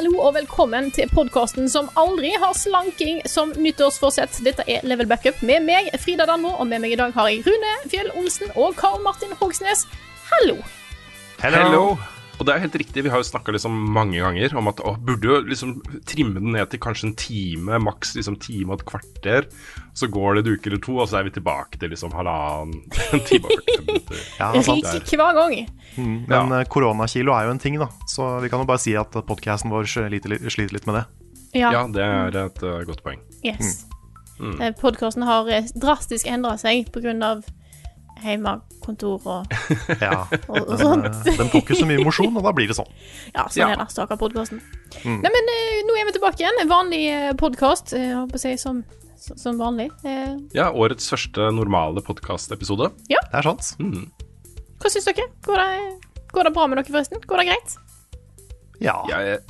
Hallo og velkommen til podcasten som aldri har slanking som nyttårsforsett. Dette Level Backup med meg, Frida Danmo, og med meg i dag har jeg Rune Fjell Olsen og Karl Martin Hogsnes. Hallo! Hello! Og det helt riktig, vi har jo snakket liksom mange ganger om at burde jo liksom trimme den ned til kanskje en time, maks liksom time og et kvarter, så går det en uke eller to, og så vi tilbake til liksom en time og 45 minutter. Ja, rik hver gang. Men koronakilo jo en ting da, så vi kan jo bare si at podcasten vår sliter litt med det. Ja, det et godt poeng. Yes. Podcasten har drastisk endret seg på grunn av hjemmekontor og sånt. Den får ikke så mye mosjon, og da blir det sånn. Ja, sånn det, stakker podcasten. Nei, men nå vi tilbake igjen. En vanlig podcast, jeg håper å si som vanlig. Ja, årets første normale podcast-episode. Ja. Det sant. Hva synes dere? Går det bra med dere forresten? Går det greit? Ja. Jeg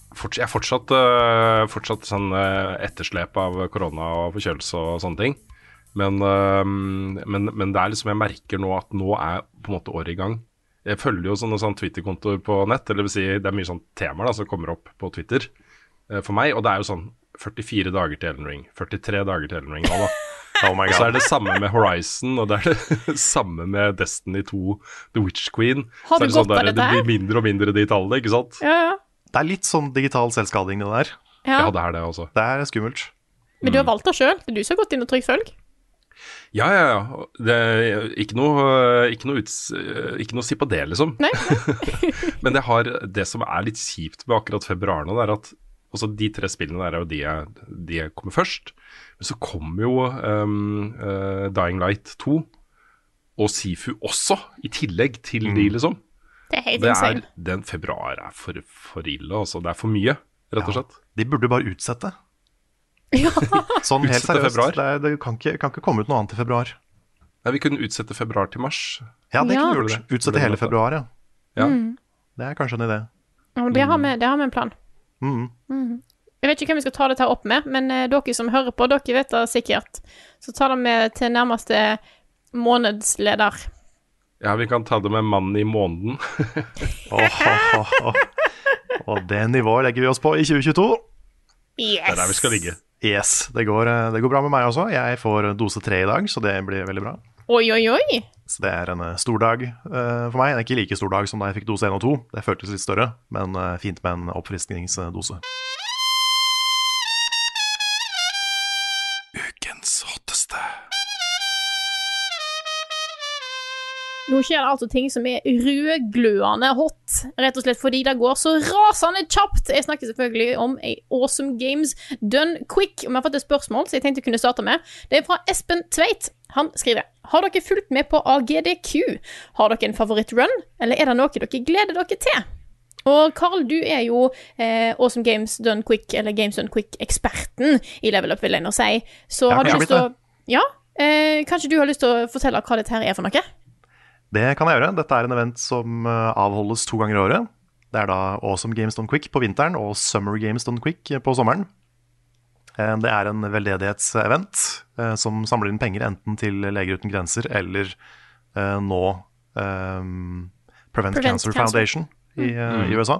fortsatt sånn etterslep av korona og forkjølelse og sånne ting. Men det liksom, jeg merker nå at nå på en måte året i gang. Jeg følger jo sånne Twitter-kontoer på nett, eller vil si det mye sånn temaer da, som kommer opp på Twitter for meg, og det jo sånn 44 dager til Elden Ring, 43 dager til Elden Ring nå da. Oh my God. Og så det samme med Horizon, og det det samme med Destiny 2, The Witch Queen. Har du så gått av dette her? Det blir mindre og mindre de tallene, ikke sant? Ja. Det litt sånn digital selvskading det der. Ja, det det også. Det skummelt. Men du har valgt det selv, det du som har gått inn og trykt følg. Ja. Det ikke noe å si på det, liksom. Nei. Men det som litt kjipt med akkurat februar nå, det at også de 3 spillene der jo de kommer først. Men så kommer jo Dying Light 2 og Sifu også, i tillegg til de, liksom. Det helt insane. Den februar for ille, altså. Det for mye, rett og slett. De burde bare utsette. Ja. Sånn helt Utsette seriøst, februar. det kan ikke komme ut noe annet i februar. Nei, vi kunne utsette februar til mars. Ja, det kunne vi det. gjort. Utsette hele februar, ja. Ja. Det kanskje en idé. Ja, det har vi en plan. Jeg vet ikke hvem vi skal ta dette opp med, men dere som hører på, dere vet det sikkert. Så ta det med til nærmeste månedsleder. Ja, vi kan ta det med mannen i måneden. Og det nivået legger vi oss på i 2022. Yes. Det der vi skal ligge. Yes, det går bra med meg også. Jeg får dose 3 i dag, så det blir veldig bra. Oi. Så det en stor dag for meg. Det ikke like stor dag som da jeg fikk dose 1 og 2. Det føltes litt større, men fint med en oppfriskningsdose. Ukens hotteste. Nå skjer det altså ting som rødglødende hot, rett og slett fordi det går så rasende kjapt. Jeg snakker selvfølgelig om Awesome Games Done Quick, og vi har fått et spørsmål, så jeg tenkte jeg kunne starte med. Det fra Espen Tveit. Han skriver: Har dere fulgt med på AGDQ? Har dere en favorittrun, eller det noe dere gleder dere til? Og Karl, du jo Awesome Games Done Quick, eller Games Done Quick-eksperten i Level Up, vil jeg nå si. Så har du lyst til å... Ja, kanskje du har lyst til å fortelle hva dette her for noe? Det kan jeg gjøre. Dette en event som avholdes 2 ganger i året. Det da Awesome Games Done Quick på vinteren og Summer Games Done Quick på sommeren. Det en veldedighetsevent som samler inn penger enten til Leger Uten Grenser eller nå Prevent Cancer Foundation i USA.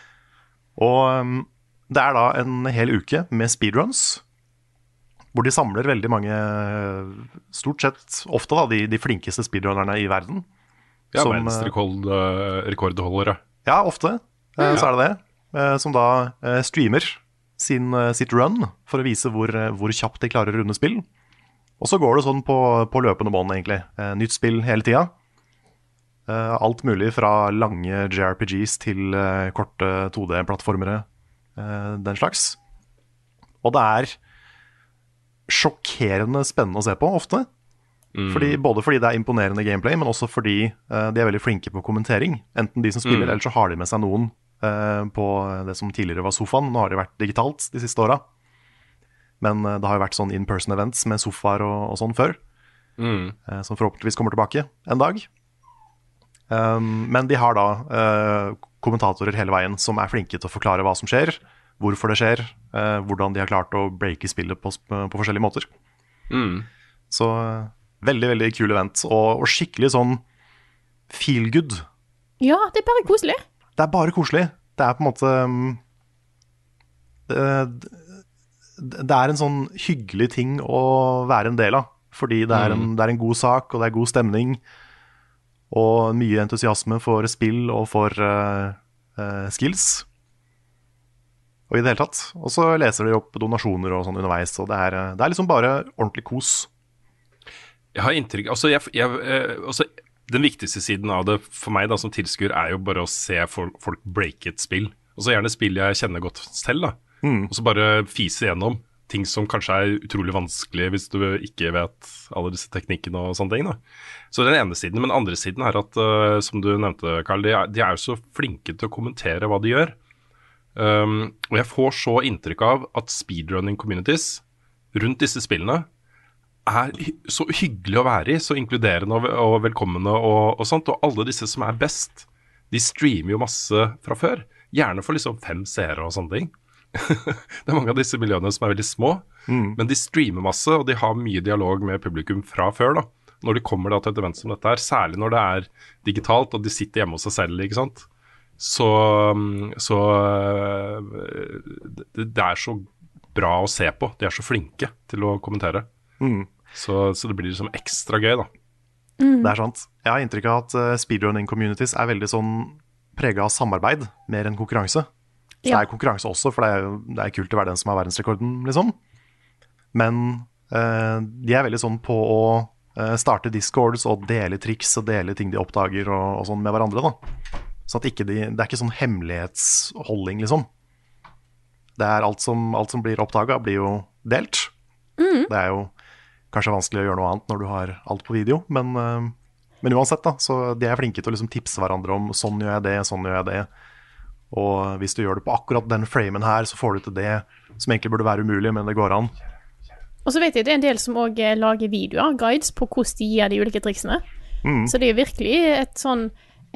Og det da en hel uke med speedruns, hvor de samler veldig mange, stort sett, ofte da, de flinkeste speedrunnerne i verden. Ja, verdensrekordholdere. Ja, ofte. Så det. Som da streamer sitt run for å vise hvor kjapt de klarer å runde spill. Og så går det sånn på løpende bånd, egentlig. Nytt spill hele tida. Alt mulig fra lange JRPGs til korte 2D-plattformere, den slags. Og det sjokkerende spennende å se på, ofte. Både fordi det imponerende gameplay, men også fordi de veldig flinke på kommentering. Enten de som spiller, eller så har de med seg noen på det som tidligere var sofaen. Nå har det vært digitalt de siste årene. Men det har jo vært sånn in-person events med sofaer og sånn før. Som forhåpentligvis kommer tilbake en dag. Men de har da kommentatorer hele veien som flinke til å forklare hva som skjer, hvorfor det skjer, hvordan de har klart å breake spillet på forskjellige måter. Så veldig, veldig kul event, og skikkelig sånn feel good. Ja, det bare koselig. Det bare koselig. Det på en måte det er en sånn hyggelig ting å være en del av. Fordi det er en god sak, og det er god stemning. Og mye entusiasme for spill og for skills. Og i det hele tatt. Og så leser de opp donasjoner og sånn underveis. Og det er liksom bare ordentlig kos. Jeg har inntrykk altså, den viktigste siden av det for meg da, som tilskuer, er jo bare å se folk breake et spill. Og så gjerne spill jeg kjenner godt selv, da. Og så bare fise gjennom ting som kanskje er utrolig vanskelig hvis du ikke vet alle disse teknikkene og sånne ting, da. Så det er den ene siden. Men den andre siden er at, som du nevnte, Karl, de er jo så flinke til å kommentere hva de gjør. Og jeg får så inntrykk av at speedrunning communities rundt disse spillene er så hyggelig å være i, så inkluderende og velkommende og sånt. Og alle disse som er best, de streamer jo masse fra før. Gjerne for liksom 5 seere og sånne ting. Det er mange av disse miljøene som er veldig små, men de streamer masse, og de har mye dialog med publikum fra før, da. Når de kommer da til et event som dette her, særlig når det er digitalt, og de sitter hjemme hos seg selv, ikke sant. Så det er så bra å se på. De er så flinke til å kommentere. Så det blir liksom ekstra gøy, da. Det er sant. Jeg har inntrykk av at speedrunning communities er veldig sånn preget av samarbeid, mer enn konkurranse. Så det er konkurranse også, for det er kult å være den som har verdensrekorden, liksom. Men de er veldig sånn på å starte discords og dele triks og dele ting de oppdager og sånn med hverandre, da. Så at det er ikke sånn hemmelighetsholding, liksom. Det er alt som blir oppdaget, blir jo delt. Det er jo kanskje vanskelig å gjøre noe annet når du har alt på video, men uansett, da, så de er flinke til å liksom tipse hverandre om sånn gjør jeg det, sånn gjør jeg det. Og hvis du gjør det på akkurat den framen her, så får du til det som egentlig burde være umulig, men det går an. Og så vet jeg det er en del som også lager videoer, guides på hvordan de gjør de ulike triksene. Så det er virkelig et sånn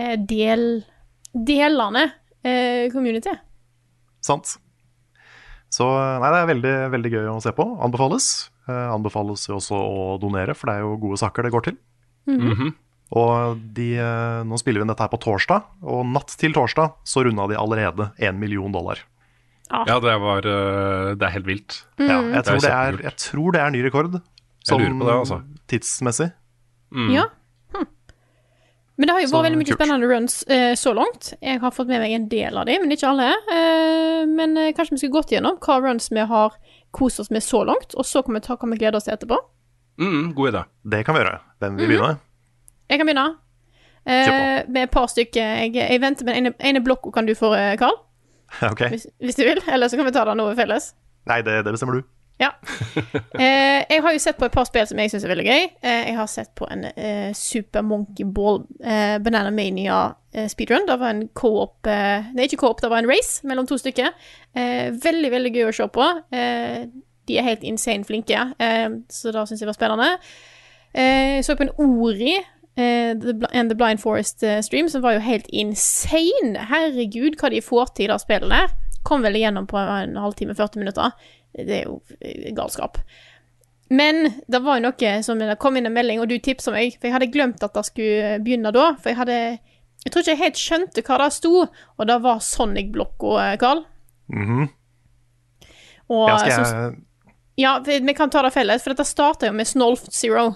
delende community. Sant. Så nei, det er veldig, veldig gøy å se på. Anbefales. Anbefales jo også å donere, for det er jo gode saker det går til. Og nå spiller vi dette her på torsdag, og natt til torsdag så rundet de allerede $1 million. Ja, det er helt vilt. Ja, jeg tror det er ny rekord, sånn jeg lurer på det, altså. Tidsmessig. Ja. Men det har jo vært veldig mye spennende runs så langt. Jeg har fått med meg en del av dem, men ikke alle. Men kanskje vi skal gått gjennom hva runs vi har kost oss med så langt, og så kan vi glede oss til etterpå. God idé. Det kan vi gjøre. Hvem vil begynne? Jeg kan begynne. Med et par stykker. Jeg venter med ene blokka kan du få, Karl. Ok. Hvis du vil, eller så kan vi ta det noe felles. Nei, det bestemmer du. Ja. Jeg har jo sett på et par spill som jeg synes er veldig gøy. Jeg har sett på en Super Monkey Ball Banana Mania speedrun. Det var en co-op, ikke co-op, det var en race mellom 2 stykker. Veldig, veldig gøy å se på. De er helt insane flinke, så det synes jeg var spennende. Jeg så på en Ori The Blind Forest stream, som var jo helt insane. Herregud, hva de får til av spillet der. Kom vel igjennom på en halvtime, 40 minutter. Det er jo galskap. Men det var jo noe som det kom inn en melding, og du tipset meg, for jeg hadde glemt at det skulle begynne da, for jeg tror ikke jeg helt skjønte hva det sto, og det var Sonic-blokka, Karl. Og ja, vi kan ta det felles, for dette startet jo med Snolf Zero.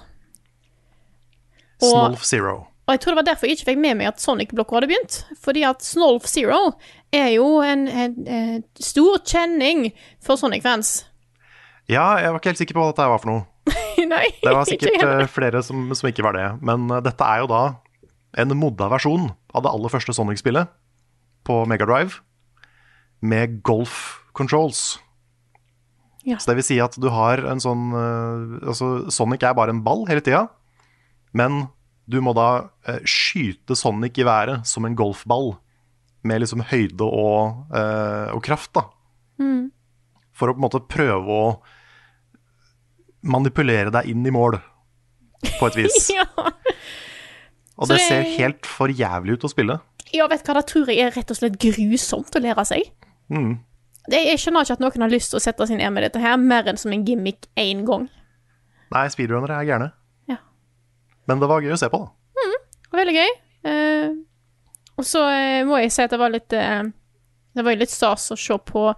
Snolf Zero. Og jeg tror det var derfor jeg ikke fikk med meg at Sonic-blokka hadde begynt. Fordi at Snolf Zero er jo en stor kjenning for Sonic-fans. Ja, jeg var ikke helt sikker på hva dette var for noe. Nei, det var sikkert flere som ikke var det. Men dette er jo da en modda versjon av det aller første Sonic-spillet på Mega Drive med golf controls. Ja. Så det vil si at du har en sånn Sonic er bare en ball hele tida. Men du må da skyte Sonic i været som en golfball, med liksom høyde og kraft, da. For å på en måte prøve å manipulere deg inn i mål, på et vis. Ja. Og det ser helt for jævlig ut å spille. Ja, vet du hva, det tror jeg er rett og slett grusomt å lære seg. Jeg skjønner ikke at noen har lyst til å sette sin med dette her, mer enn som en gimmick en gang. Nei, speedrunnere er gjerne. Men det var gøy å se på, da. Veldig gøy. Og så må jeg si at det var litt stas å se på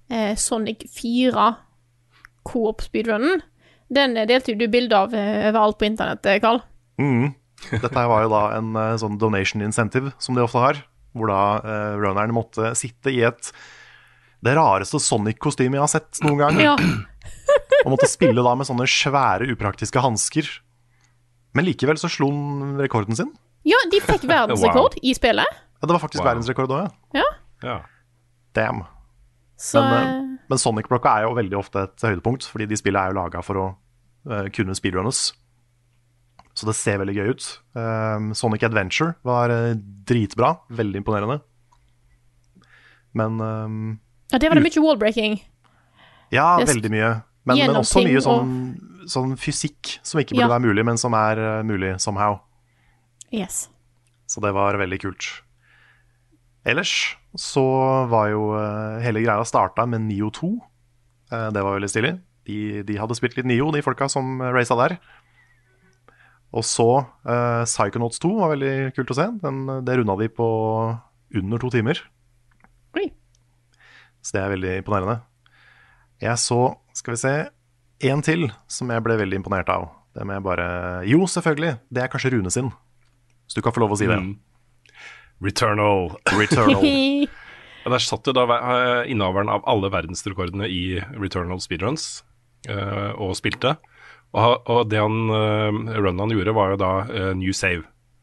Sonic 4 co-op speedrunnen. Den delte jo du bilde av overalt på internett, Karl. Dette her var jo da en sånn donation incentive, som de ofte har, hvor da runneren måtte sitte i det rareste Sonic-kostymet jeg har sett noen gang. Ja. Og måtte spille da med sånne svære, upraktiske hansker. Men likevel så slo han rekorden sin. Ja, de fikk verdensrekord i spillet. Ja, det var faktisk verdensrekord også, Ja. Ja. Damn. Så Men Sonic-blokka er jo veldig ofte et høydepunkt, fordi de spillene er jo laget for å kunne speedrunnes. Så det ser veldig gøy ut. Sonic Adventure var dritbra, veldig imponerende. Men ja, det var det mye wallbreaking. ja, veldig mye. Men også mye sånn fysikk som ikke burde være mulig, men som er mulig somehow. Yes. Så det var veldig kult. Ellers så var jo hele greia starta med Neo 2. Det var veldig stilig. De hadde spilt litt Neo, de folka som raca der. Og så Psychonauts 2 var veldig kult å se. Det runda de på under 2 timer. Oi. Så det er veldig imponerende. Jeg så, skal vi se, en til som jeg ble veldig imponert av. Det må jeg bare... Jo, selvfølgelig. Det er kanskje Rune sin. Så du kan få lov å si det. Returnal. Og der satt jo da innehaveren av alle verdensrekordene i Returnal speedruns og spilte. Og det runnen han gjorde var jo da new save.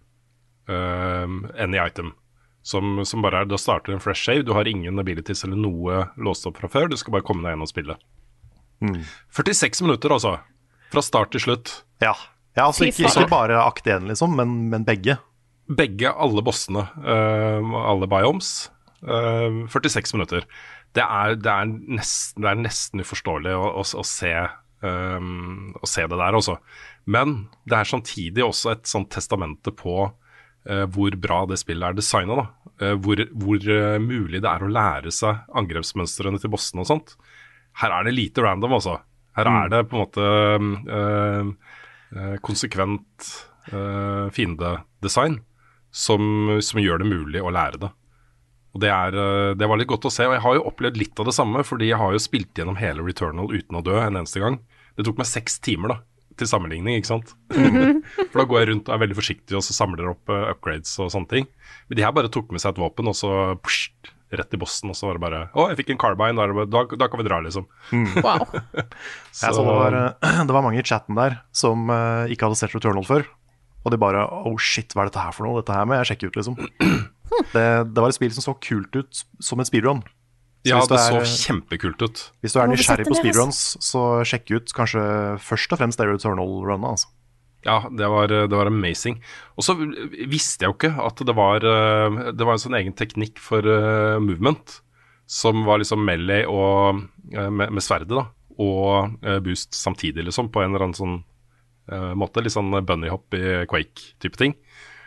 Any item. Som bare da starter en fresh save. Du har ingen abilities eller noe låst opp fra før. Du skal bare komme deg inn og spille. 46 minutter altså. Fra start til slutt. Ja, altså ikke bare akt 1 liksom, men begge. Begge, alle bossene, alle biomes. 46 minutter. Det er nesten uforståelig å se det der også. Men det er samtidig også et sånt testamente på hvor bra det spillet er designet da. Hvor mulig det er å lære seg angrepsmønstrene til bossene og sånt. Her er det lite random altså. Her er det på en måte konsekvent fiendedesign som gjør det mulig å lære det. Og det var litt godt å se, og jeg har jo opplevd litt av det samme, fordi jeg har jo spilt gjennom hele Returnal uten å dø en eneste gang. Det tok meg 6 timer da, til sammenligning, ikke sant? For da går jeg rundt og er veldig forsiktig, og så samler opp upgrades og sånne ting. Men de her bare tok med seg et våpen, og så rett i bossen, og så var det bare, jeg fikk en carbine, da kan vi dra liksom. Wow. Så det var mange i chatten der som ikke hadde sett Returnal før, og de bare, shit, hva er dette her for noe? Dette her må jeg sjekke ut liksom. Det var et spill som så kult ut som et speedrun. Ja, det så kjempekult ut. Hvis du er nysgjerrig på speedruns, så sjekk ut kanskje først og fremst det Returnal-runnet, altså. Ja, det var amazing. Og så visste jeg jo ikke at det var en sånn egen teknikk for movement, som var liksom melee og med sverdet da, og boost samtidig liksom, på en eller annen sånn måte, litt sånn bunnyhopp i Quake-type ting.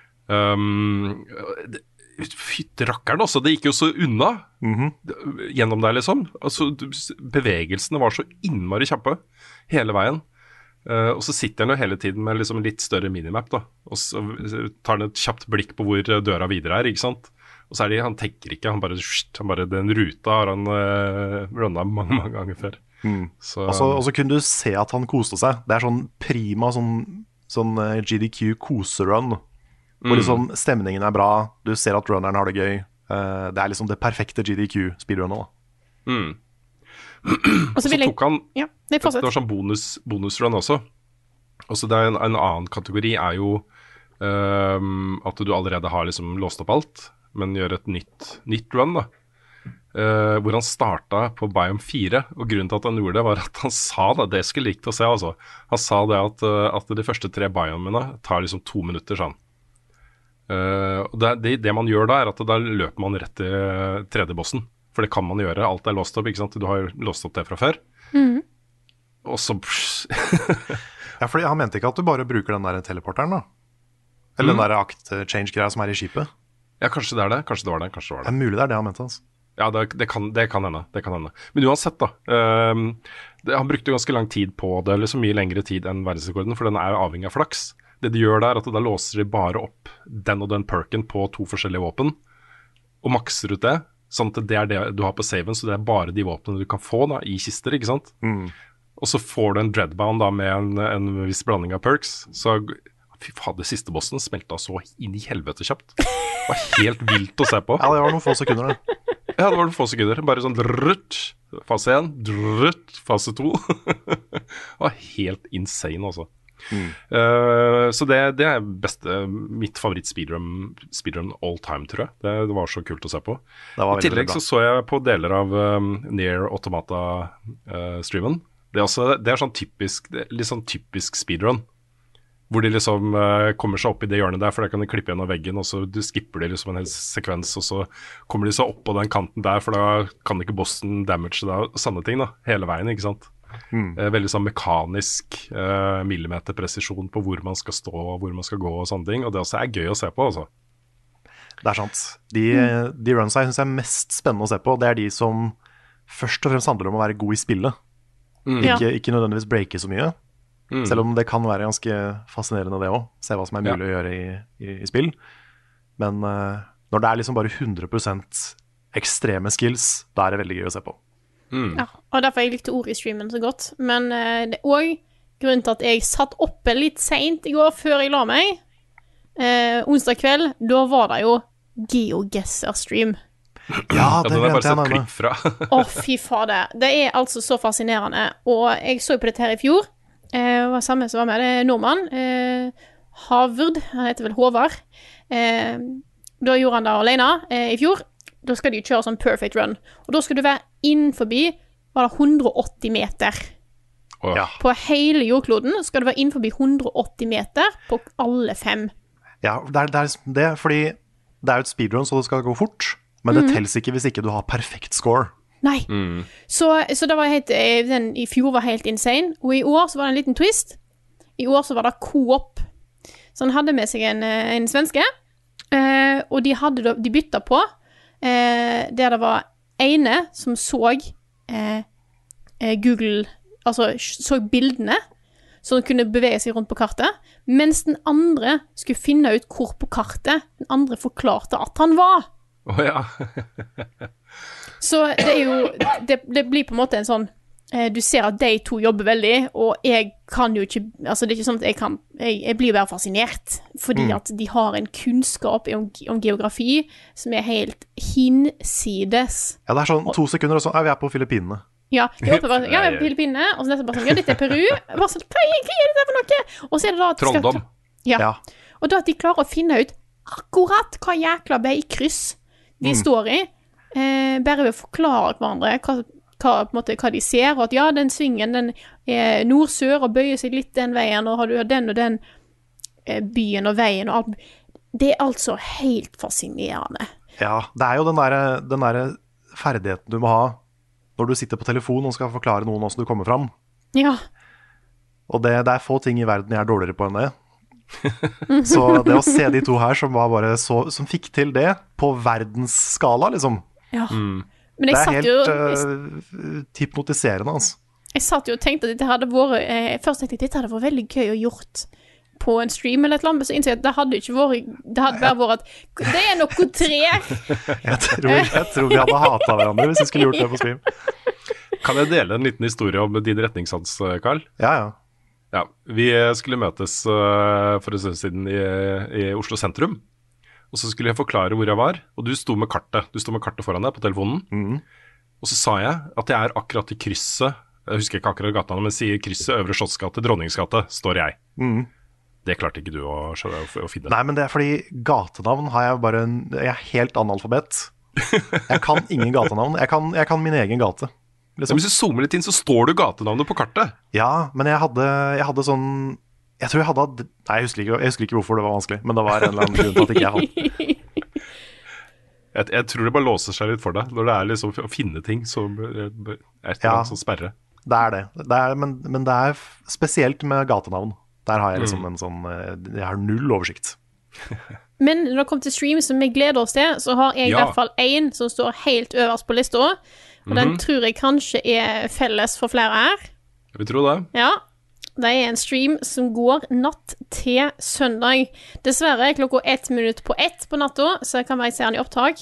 Fytte rakkeren også, det gikk jo så unna gjennom der liksom. Altså, bevegelsene var så innmari kjappe hele veien. Og så sitter han jo hele tiden med liksom litt større minimap da, og så tar han et kjapt blikk på hvor døra videre er, ikke sant? Og så han tenker ikke, han bare den ruta har han runnet mange ganger før. Og så kunne du se at han koste seg. Det er sånn prima sånn GDQ koserun, hvor liksom stemningen er bra, du ser at runneren har det gøy. Det er liksom det perfekte GDQ speedrunnet da. Og så tok han det var sånn bonusrun også. Og så det er en annen kategori er jo at du allerede har liksom låst opp alt, men gjør et nytt run da, hvor han startet på Biome 4, og grunnen til at han gjorde det var at han sa det skulle likt å se altså. Han sa det at de første 3 biomene tar liksom 2 minutter sånn. Og det man gjør da er at da løper man rett til 3D-bossen, for det kan man gjøre, alt er låst opp, ikke sant? Du har låst opp det fra før. Og så ja, fordi han mente ikke at du bare bruker den der teleporteren da, eller den der act-change-greia som er i skipet. Ja, kanskje det er det, kanskje det var det. Det er mulig det er det han mente altså. Ja, det kan hende. Men uansett da, han brukte ganske lang tid på det, eller så mye lengre tid enn verdensrekorden, for den er jo avhengig av flaks. Det de gjør der er at da låser de bare opp den og den perken på 2 forskjellige våpen, og makser ut det, Sånn at det det du har på saven, så det bare de våpnene du kan få da, i kister, ikke sant? Og så får du en dreadbound da med en viss blanding av perks, så fy faen, det siste bossen smelta så inn i helvete kjapt. Det var helt vilt å se på. Ja, det var noen få sekunder det. Ja, det var noen få sekunder. Bare sånn drrrt, fase 1, drrrt, fase 2. Det var helt insane, altså. Så det er mitt favoritt-speedrun all time, tror jeg. Det var så kult å se på. I tillegg så jeg på deler av Nier Automata-streamen. Det er sånn typisk, litt sånn typisk speedrun. Hvor de liksom kommer seg opp i det hjørnet der, for der kan de klippe gjennom veggen, og så du skipper de liksom en hel sekvens, og så kommer de seg opp på den kanten der, for da kan ikke bossen damage det og sånne ting da, hele veien, ikke sant? Veldig sånn mekanisk millimeterpresisjon på hvor man skal stå, og hvor man skal gå og sånne ting, og det også er gøy å se på, altså. Det er sant. De runsa jeg synes er mest spennende å se på, det er de som først og fremst handler om å være god i spillet. Ikke nødvendigvis breake så mye. Selv om det kan være ganske fascinerende det også. Se hva som er mulig å gjøre i spill. Men når det er liksom bare 100% ekstreme skills, da er det veldig gøy å se på. Ja, og derfor jeg likte ordet i streamen så godt. Men det er også grunnen til at jeg satt oppe litt sent i går før jeg la meg. Onsdag kveld, da var det jo GeoGuessr-stream. Ja, det den er bare glemte jeg sett klipp fra. Fy fader. Det er altså så fascinerende. Og jeg så på dette her i fjor. Var samme som var med, det er nordmann Havard, han heter vel Håvard da gjorde han det alene i fjor, da skal de kjøre sånn perfect run, og da skal du være innenfor var det 180 meter på hele jordkloden skal du være innenfor 180 meter på alle 5. Ja, det er det, fordi det er jo et speedrun, så det skal gå fort, men det telles ikke hvis ikke du har perfekt score. Nei, så det var den i fjor var helt insane. Og i år så var det en liten twist. I år så var det co-op. Så han hadde med seg en svenske, og de bytta på, der det var ene som så Google, altså så bildene, så han kunne bevege seg rundt på kartet, mens den andre skulle finne ut hvor på kartet den andre forklarte at han var. Ja. Så det er jo det blir på en måte en sånn du ser at de to jobber veldig, og jeg kan jo ikke, altså det er ikke sånn at jeg blir bare fascinert, fordi at de har en kunnskap om geografi som er helt hinsides. Ja, det er sånn 2 sekunder, og så vi på Filippinene. Ja, de håper bare, vi på Filippinene, og så er det bare sånn, dette er Peru, bare sånn, hva er dette for noe? Og så er det da at Trondheim. Ja, og da at de klarer å finne ut akkurat hva jækla veikryss de står i, bare ved å forklare hverandre på en måte, hva de ser, og at ja, den svingen den er nord-sør og bøyer seg litt den veien, og har du den og den byen og veien og alt. Det er altså helt fascinerende. Ja, det er jo den der ferdigheten du må ha når du sitter på telefon og skal forklare noen hvordan du kommer fram. Ja. Og det er få ting i verden jeg er dårligere på enn det. Så det å se de to her som fikk til det på verdensskala, liksom. Ja. Men det er helt hypnotiserende, altså. Jeg satt jo og tenkte at dette hadde vært først tenkte jeg at dette hadde vært veldig gøy å gjort på en stream eller et eller annet, men så innså jeg at det hadde ikke vært, det hadde bare vært at det er noe tre. Jeg tror vi hadde hatet hverandre hvis vi skulle gjort det på stream. Kan jeg dele en liten historie om din retningssans, Carl? Ja. Ja, vi skulle møtes for en stund siden i Oslo sentrum, og så skulle jeg forklare hvor jeg var, og du sto med kartet foran deg på telefonen, og så sa jeg at jeg er akkurat i krysset, jeg husker ikke akkurat gata, men sier krysset Øvre Slottsgate, Dronningsgate, står jeg. Det klarte ikke du å finne. Nei, men det er fordi gatenavn har jeg bare, jeg er helt analfabet. Jeg kan ingen gatenavn, jeg kan min egen gate. Liksom. Hvis du zoomer litt inn, så står du gatenavnet på kartet. Ja, men jeg hadde sånn jeg tror jeg hadde nei, jeg husker ikke hvorfor det var vanskelig, men det var en eller annen grunn til at ikke jeg hadde. Jeg tror det bare låser seg litt for deg når det er liksom å finne ting som er sånn sperre. Det er det. Men det er spesielt med gatenavn. Der har jeg liksom en sånn jeg har null oversikt. Men når det kommer til stream som vi gleder oss til, så har jeg i hvert fall en som står helt øverst på lista. Og den tror jeg kanskje er felles for flere her. Jeg vil tro det. Ja, det er en stream som går natt til søndag. Dessverre klokka 1 minutt på 1 på natta, så kan jeg se den i opptak.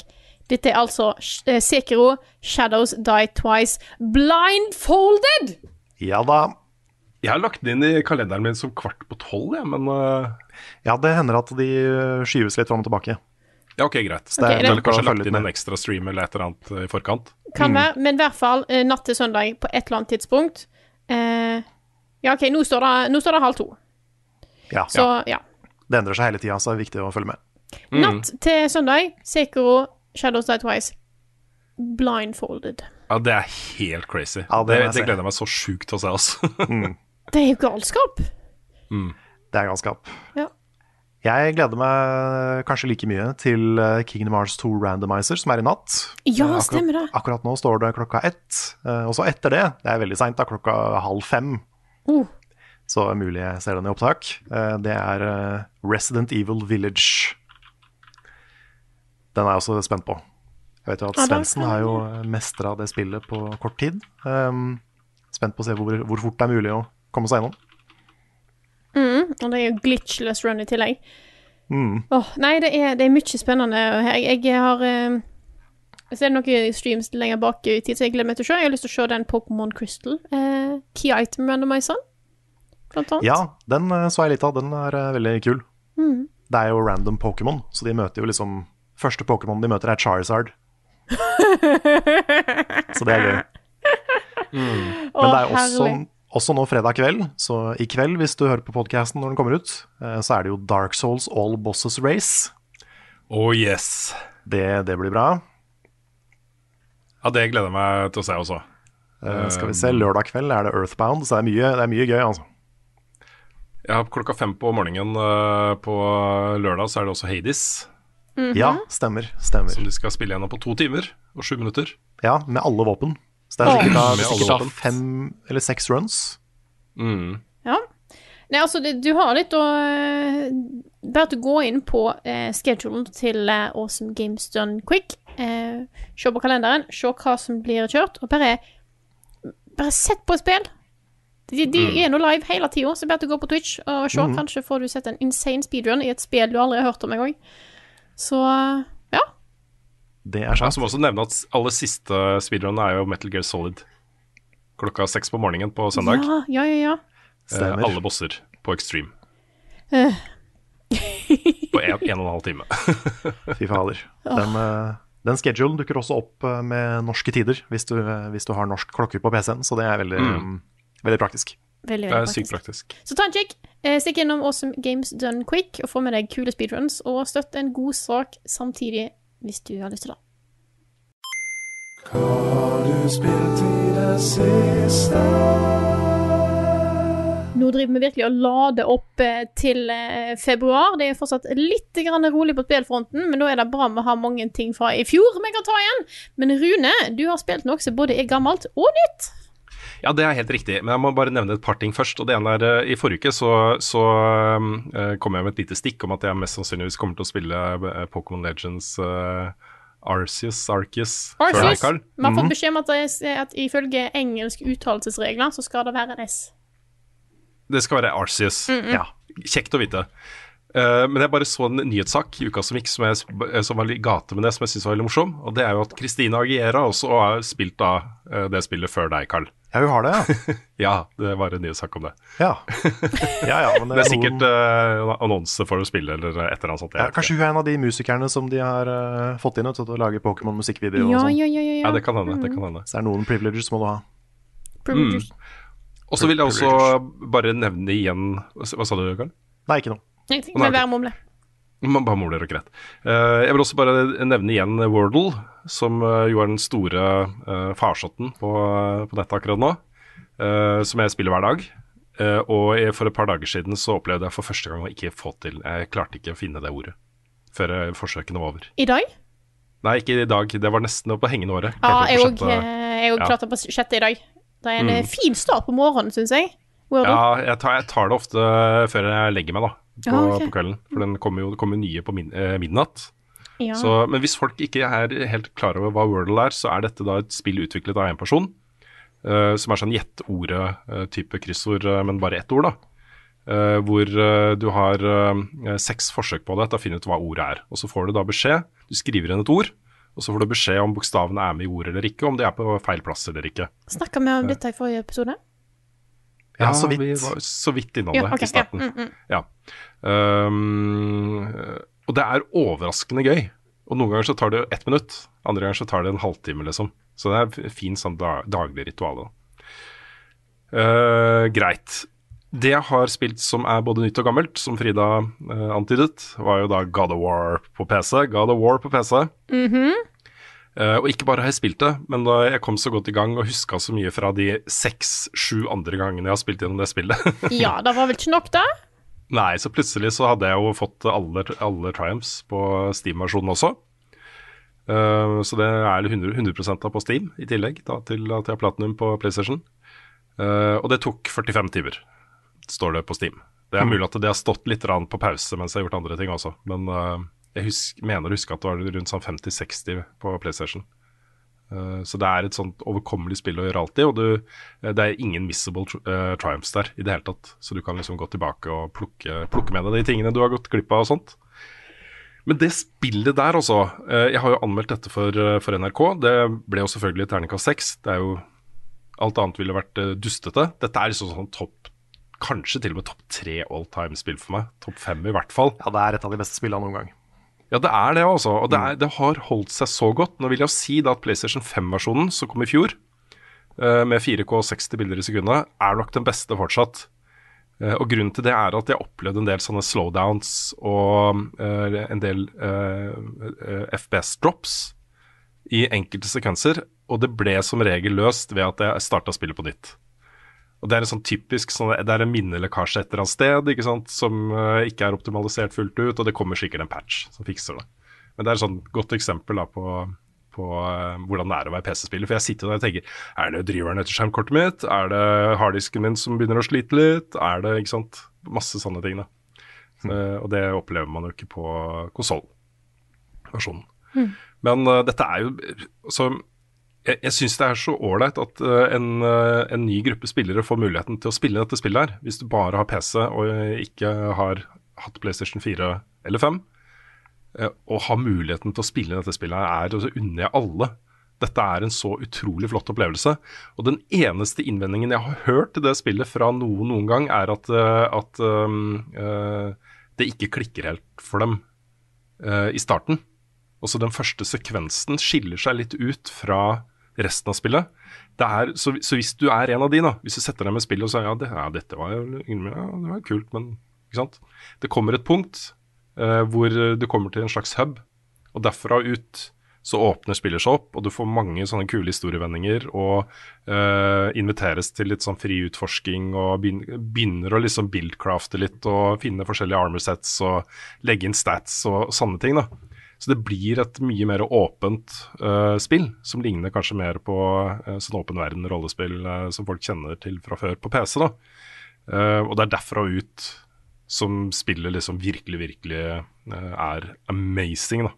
Dette er altså Sekiro Shadows Die Twice Blindfolded! Ja da. Jeg har lagt den inn i kalenderen min som 11:15, men Ja, det hender at de skyves litt fram og tilbake. ja, ok, greit. Så det er Eller nok å kanskje følge lagt litt inn en med. ekstra stream eller et eller annet i forkant. Kan være, men i hvert fall natt til søndag på et eller annet tidspunkt. Ja, ok, nå står det 1:30. Ja, Så, ja. det endrer seg hele tida, så det er viktig å følge med. Natt til søndag, Sekiro Shadows Die Twice Blindfolded. Ja, det er helt crazy. Ja, det må jeg det si. gleder jeg meg så sjukt til å se, altså. Det er jo galskap. Det er galskap. Ja. Jeg gleder meg kanskje like mye til Kingdom Hearts 2 Randomizer, som er i natt. Ja, stemmer det. Akkurat nå står det 1:00. Og så etter det er veldig seint, 4:30. Så er mulig jeg ser den i opptak. Det er Resident Evil Village. Den er jeg også spent på. Jeg vet jo at Ja, da Svendsen kan har jo jeg- mestra det spillet på kort tid. Spent på å se hvor fort det er mulig å komme seg gjennom. Og det er jo glitchless run i tillegg. Nei, det er mye spennende her. Jeg har så er det noen streams lenger bak i tid, så jeg gleder meg til å se. Jeg har lyst til å se den Pokémon Crystal. Key Item Randomizer, blant annet. Ja, den så jeg litt av. Den er veldig kul. Det er jo random Pokémon, så de møter jo liksom første Pokémon de møter er Charizard. Så det er gøy. Men det er også nå fredag kveld, så i kveld, hvis du hører på podcasten når den kommer ut, så er det jo Dark Souls All Bosses Race. Oh yes. Det blir bra. Ja, det gleder jeg meg til å se også. Skal vi se, lørdag kveld er det Earthbound, så det er mye gøy, altså. Ja, 5:00 på morgenen på lørdag så er det også Hades, Ja, stemmer. som de skal spille gjennom på 2 timer og 7 minutter. Ja, med alle våpen. Så det er sikkert da, Med alle sikkert da våpen. 5 eller 6 runs. Ja. Nei, altså, du har litt å bare til å gå inn på schedulen til Awesome Games Done Quick. Se på kalenderen, se hva som blir kjørt, og bare sett på et spill. De er nå live hele tida, så bare til å gå på Twitch og se. Kanskje får du sett en insane speedrun i et spill du aldri har hørt om engang. Så ja. Det er Jeg sant. som også nevne at aller siste speedrun er jo Metal Gear Solid. 6:00 på morgenen på søndag. Ja. Stemmer. Alle bosser på Extreme. På 1,5 time. Fy fader. Den schedulen dukker også opp med norske tider, hvis du har norsk klokke på PC-en, så det er veldig praktisk. Veldig, Det er veldig sykt praktisk. praktisk. Så ta en kikk. Stikk innom Awesome Games Done Quick og få med deg kule speedruns, og støtt en god sak samtidig hvis du har lyst til det. Nå driver vi virkelig og lader opp til februar. Det er fortsatt litt grann rolig på spillfronten, men da er det bra med å ha mange ting fra i fjor vi kan ta igjen. Men Rune, du har spilt noe som både er gammelt og nytt. Ja, det er helt riktig, men jeg må bare nevne et par ting først. Og det ene er, i forrige uke så kom jeg med et lite stikk om at jeg mest sannsynligvis kommer til å spille Pokémon Legends Arceus før deg, Karl. Vi har fått beskjed om at ifølge engelske uttalelsesregler så skal det være en S. Det skal være Arceus. Ja, kjekt å vite. Men jeg bare så en nyhetssak i uka som gikk, som var i gate med det, som jeg synes var veldig morsom. Og det er jo at Christina Aguilera også har spilt da det spillet før deg, Karl. Ja, hun har det, ja. Ja, det var en nyhetssak om det. Ja, men Det er sikkert annonse for å spille eller et eller annet sånt. ja, kanskje hun er en av de musikerne som de har fått inn til å lage Pokémon-musikkvideoer og Ja, sånn. Ja, det kan hende. Det kan hende. Så det er noen privileges må du ha. Privileges. Og så vil jeg også bare nevne igjen. Hva sa du, Karl? Nei, ikke noe. Jeg tenker med hver mumle. Man bare moler og greit. Jeg vil også bare nevne igjen Wordle, som jo er den store farsotten på nettet akkurat nå, som jeg spiller hver dag. Og for et par dager siden så opplevde jeg for første gang å ikke få til. Jeg klarte ikke å finne det ordet før forsøkene var over. I dag? Nei, ikke i dag. Det var nesten på hengende året. Ja, Helt på jeg sjette. òg klarte på sjette i dag. Det er en fin start på morgenen, syns jeg. Wordle. Ja, jeg tar det ofte før jeg legger meg da, på kvelden. For det kommer nye på midnatt. Ja. Men hvis folk ikke er helt klar over hva Wordle er, så er dette da et spill utviklet av en person, som er sånn gjett-ordet-type kryssord, men bare ett ord da. Hvor du har 6 forsøk på det til å finne ut hva ordet er. Og så får du da beskjed, du skriver inn et ord, og så får du beskjed om bokstavene er med i ordet eller ikke, om de er på feil plass eller ikke. Snakket vi om dette i forrige episode? Ja, så vidt. Vi var så vidt innom det okay, i starten. Ja. Og det er overraskende gøy. Og noen ganger så tar det 1 minutt, andre ganger så tar det en halvtime, liksom. Så det er fint sånn daglig ritual. Greit. Det jeg har spilt som er både nytt og gammelt, som Frida antydet, var jo da God of War på PC. Og ikke bare har jeg spilt det, men da jeg kom så godt i gang og huska så mye fra de 6-7 andre gangene jeg har spilt gjennom det spillet. Ja, det var vel ikke nok da? Nei, så plutselig så hadde jeg jo fått alle Triumphs på Steam-versjonen også. Så det er 100% på Steam i tillegg da, til at jeg har Platinum på PlayStation. Og det tok 45 timer, står det på Steam. Det er mulig at det har stått litt på pause mens jeg har gjort andre ting også, men jeg mener å huske at det var rundt sånn 50-60 på PlayStation. Så det er et sånt overkommelig spill å gjøre alltid, og det er ingen missable triumphs der i det hele tatt. Så du kan liksom gå tilbake og plukke med deg de tingene du har gått glipp av og sånt. Men det spillet der også, jeg har jo anmeldt dette for NRK, det ble jo selvfølgelig terningkast 6. Det er jo, alt annet ville vært dustete. Dette er liksom sånn kanskje til og med topp 3 all time spill for meg. Topp 5 i hvert fall. Ja, det er et av de beste spillene noen gang. Ja, det er det også, og det har holdt seg så godt. Nå vil jeg si da at PlayStation 5-versjonen som kom i fjor, med 4K 60 bilder i sekundet, er nok den beste fortsatt. Og grunnen til det er at jeg opplevde en del sånne slowdowns og en del FPS-drops i enkelte sekvenser, og det ble som regel løst ved at jeg startet spillet på nytt. Og det er en sånn typisk, det er en minnelekkasje et eller annet sted, ikke sant, som ikke er optimalisert fullt ut, og det kommer sikkert en patch som fikser det. Men det er et sånn godt eksempel da, på hvordan det er å være PC-spiller, for jeg sitter der og tenker, er det driveren etter skjermkortet mitt? Er det harddisken min som begynner å slite litt? Er det, ikke sant, masse sånne ting da. Og det opplever man jo ikke på konsolversjonen. Men dette er jo, så jeg synes det er så ålreit at en ny gruppe spillere får muligheten til å spille dette spillet her. Hvis du bare har PC og ikke har hatt PlayStation 4 eller 5, og har muligheten til å spille dette spillet her, så unner jeg alle. Dette er en så utrolig flott opplevelse. Og den eneste innvendingen jeg har hørt til det spillet fra noen gang, er at det ikke klikker helt for dem i starten. Også den første sekvensen skiller seg litt ut fra resten av spillet. Så hvis du er en av de da, hvis du setter deg med spillet og sier, dette var kult, men ikke sant? Det kommer et punkt hvor du kommer til en slags hub, og derfra ut så åpner spillet seg opp, og du får mange sånne kule historievendinger, og inviteres til litt sånn fri utforsking, og begynner å liksom buildcrafte litt, og finne forskjellige armor sets, og legge inn stats, og sånne ting da. Så det blir et mye mer åpent spill, som ligner kanskje mer på sånn åpen verden-rollespill som folk kjenner til fra før på PC da. Og det er derfra ut som spillet liksom virkelig er amazing da.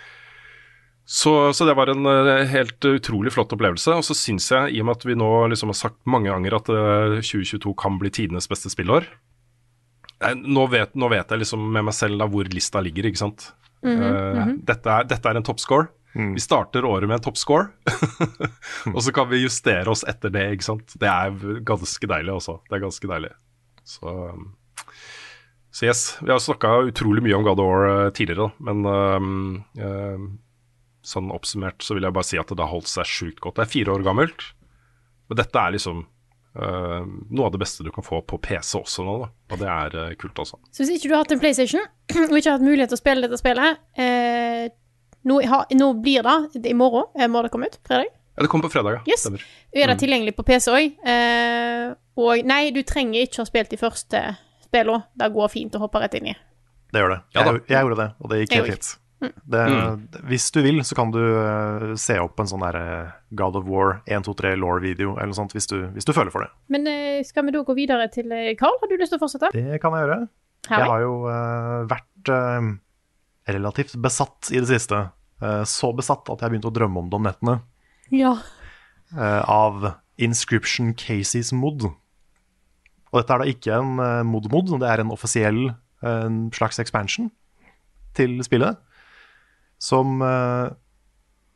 Så det var en helt utrolig flott opplevelse, og så synes jeg, i og med at vi nå liksom har sagt mange ganger at 2022 kan bli tidenes beste spillår, nå vet jeg liksom med meg selv da hvor lista ligger, ikke sant? Dette er en toppscore. Vi starter året med en toppscore, og så kan vi justere oss etter det, ikke sant? Det er ganske deilig også. Det er ganske deilig. Så yes, vi har snakket utrolig mye om God of War tidligere, men sånn oppsummert så vil jeg bare si at det har holdt seg sjukt godt. Det er 4 år gammelt, men dette er liksom noe av det beste du kan få på PC også nå da, og det er kult også. Så hvis ikke du har hatt en PlayStation og ikke har hatt mulighet til å spille dette spillet, nå blir det i morgen, må det komme ut, fredag? Ja, det kommer på fredag, ja. Yes. Er det tilgjengelig på PC også? Og nei, du trenger ikke ha spilt de første spillene, det går fint å hoppe rett inn i. Det gjør det. Jeg gjorde det, og det gikk helt fint. Hvis du vil, så kan du se opp en sånn der God of War 1-2-3 lore-video eller noe sånt, hvis du føler for det. Men skal vi da gå videre til Carl? Har du lyst til å fortsette? Det kan jeg gjøre. Jeg har jo vært relativt besatt i det siste. Så besatt at jeg begynte å drømme om det om nettene. Ja. Av Inscription Casey's mod. Og dette er da ikke en mod, det er en offisiell slags expansion til spillet, som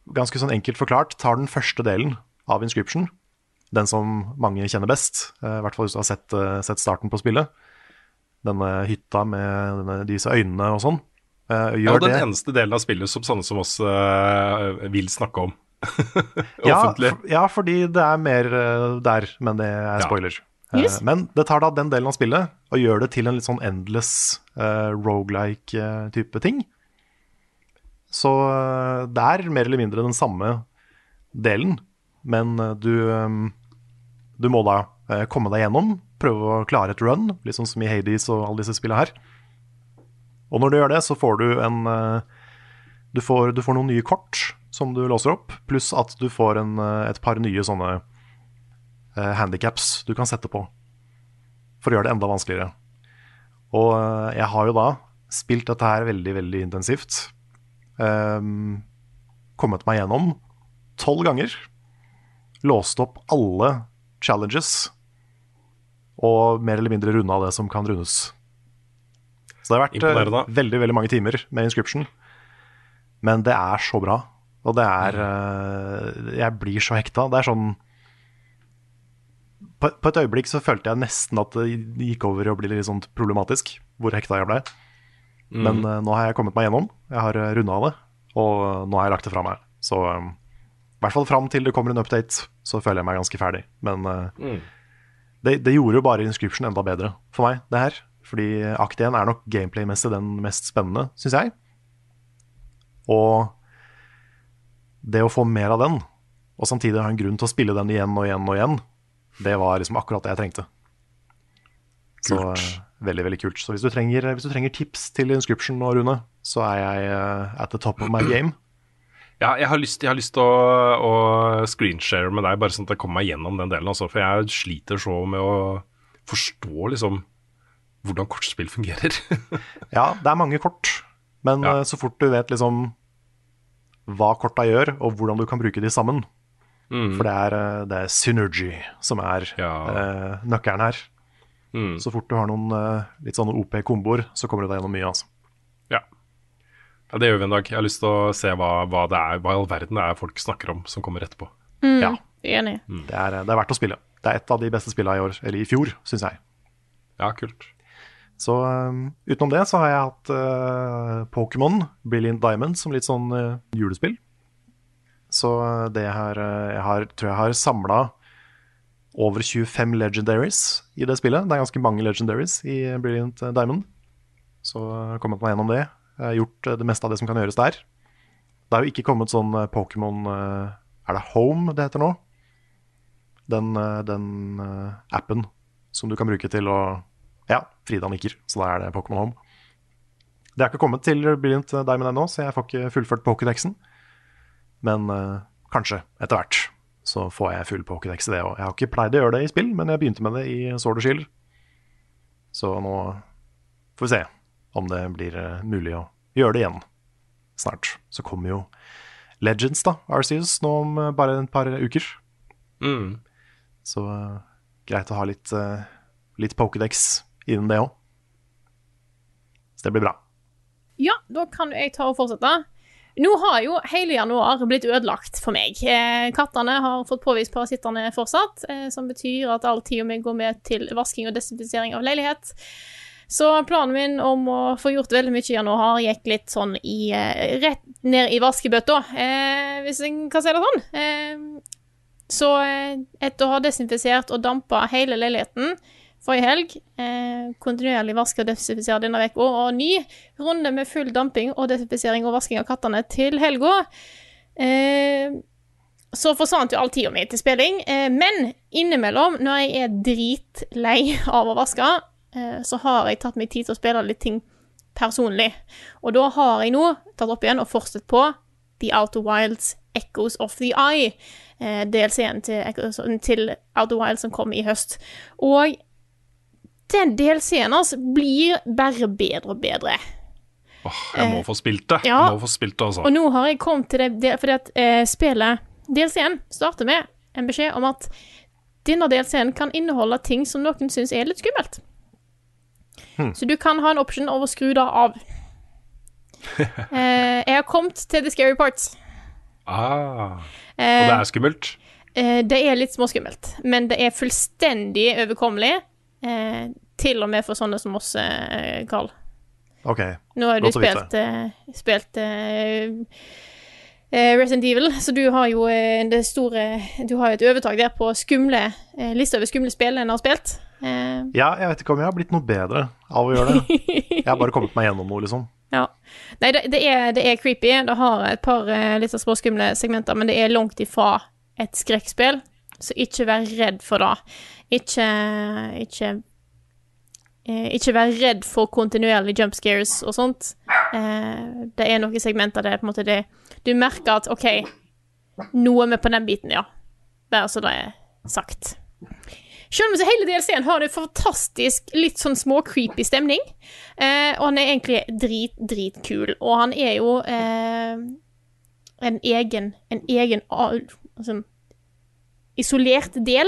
ganske sånn enkelt forklart, tar den første delen av Inscription, den som mange kjenner best, i hvert fall hvis du har sett starten på spillet, denne hytta med disse øynene og sånn. Den eneste delen av spillet som sånne som oss vil snakke om. Offentlig. Ja, fordi det er mer der, men det er spoiler. Yes. Men det tar da den delen av spillet og gjør det til en litt sånn endless roguelike type ting. Så det er mer eller mindre den samme delen, men du må da komme deg gjennom, prøve å klare et run, litt sånn som i Hades og alle disse spillene her. Og når du gjør det, så får du du får noen nye kort som du låser opp, pluss at du får et par nye sånne handicaps du kan sette på for å gjøre det enda vanskeligere. Og jeg har jo da spilt dette her veldig, veldig intensivt. Kommet meg gjennom 12 ganger. Låst opp alle challenges og mer eller mindre rundet av det som kan rundes. Så det har vært veldig, veldig mange timer med Inscription. Men det er så bra. Og det er jeg blir så hekta. Det er sånn på et øyeblikk så følte jeg nesten at det gikk over å bli litt sånn problematisk, hvor hekta jeg ble. Men nå har jeg kommet meg gjennom. Jeg har rundet av det, og nå har jeg lagt det fra meg. Så i hvert fall fram til det kommer en update, så føler jeg meg ganske ferdig. Men det gjorde jo bare Inscription enda bedre for meg, det her. Fordi akt 1 er nok gameplay-messig den mest spennende, synes jeg. Og det å få mer av den, og samtidig ha en grunn til å spille den igjen og igjen og igjen, det var liksom akkurat det jeg trengte. Kult. Så veldig, veldig kult. Så hvis du trenger tips til Inscription nå, Rune, så er jeg at the top of my game. Ja, jeg har lyst til å screenshare med deg, bare sånn at jeg kommer meg gjennom den delen også, for jeg sliter så med å forstå liksom hvordan kortspill fungerer. Ja, det er mange kort, men så fort du vet liksom hva korta gjør, og hvordan du kan bruke de sammen, for det er synergy som er nøkkelen her. Så fort du har noen litt sånne OP-komboer, så kommer du deg gjennom mye, altså. Ja, det gjør vi en dag. Jeg har lyst til å se hva i all verden det er folk snakker om som kommer etterpå. Ja, enig. Det er verdt å spille. Det er et av de beste spillene i år, eller i fjor, synes jeg. Ja, kult. Så utenom det så har jeg hatt Pokémon Brilliant Diamond som litt sånn julespill. Så det her, tror jeg har samlet over 25 legendaries i det spillet. Det er ganske mange legendaries i Brilliant Diamond. Så jeg har kommet meg gjennom det. Jeg har gjort det meste av det som kan gjøres der. Det har jo ikke kommet sånn Pokémon, er det Home det heter nå? Den appen som du kan bruke til å, Frida nikker, så da er det Pokémon Home. Det har ikke kommet til Brilliant Diamond ennå, så jeg får ikke fullført Pokédexen. Men kanskje etter hvert så får jeg full Pokédex i det. Og jeg har ikke pleid å gjøre det i spill, men jeg begynte med det i Sword og Shield. Så nå får vi se om det blir mulig å gjøre det igjen snart. Så kommer jo Legends da, Arceus, nå om bare et par uker. Så greit å ha litt Pokédex innen det også. Så det blir bra. Ja, da kan jeg ta og fortsette. Nå har jo hele januar blitt ødelagt for meg. Kattene har fått påvist parasitterne fortsatt, som betyr at all tiden min går med til vasking og desinfisering av leilighet. Så planen min om å få gjort veldig mye i januar gikk litt sånn rett ned i vaskebøtta, hvis jeg kan si det sånn. Så etter å ha desinfisert og dampet hele leiligheten forrige helg, kontinuerlig vaske og desinfisere denne veka, og ny runde med full damping og desinfisering og vasking av kattene til helga. Så forsvant jo all tida mi til spilling, men innimellom, når jeg er dritlei av å vaske, så har jeg tatt meg tid til å spille litt ting personlig. Og da har jeg nå tatt opp igjen og fortsatt på The Outer Wilds Echoes of the Eye, DLC-en til Outer Wilds som kom i høst. Og den DLC-en blir bare bedre og bedre. Jeg må få spilt det. Ja. Jeg må få spilt det, altså. Og nå har jeg kommet til det fordi at spillet, DLC-en, starter med en beskjed om at denne DLC-en kan inneholde ting som noen synes er litt skummelt. Så du kan ha en option over å skru det av. Jeg har kommet til the scary parts. Og det er skummelt? Det er litt småskummelt, men det er fullstendig overkommelig, til og med for sånne som oss, Carl. Ok, Nå har du godt å vite. spilt Resident Evil, så du har jo du har jo et overtak der på liste over skumle spill enn har spilt. Ja, jeg vet ikke om jeg har blitt noe bedre av å gjøre det. Jeg har bare kommet meg gjennom noe, liksom. Ja. Nei, det er creepy. Det har et par litt så småskumle segmenter, men det er langt ifra et skrekkspill, så ikke vær redd for det. Ikke vær redd for kontinuerlig jump scares og sånt. Det er noen segmenter der på en måte du merker at ok, noe med på den biten, ja. Bare så det er sagt. Selv om så hele DLC-en har en fantastisk, litt sånn små-creepy stemning, og han er egentlig dritkul, og han er jo en egen altså, isolert del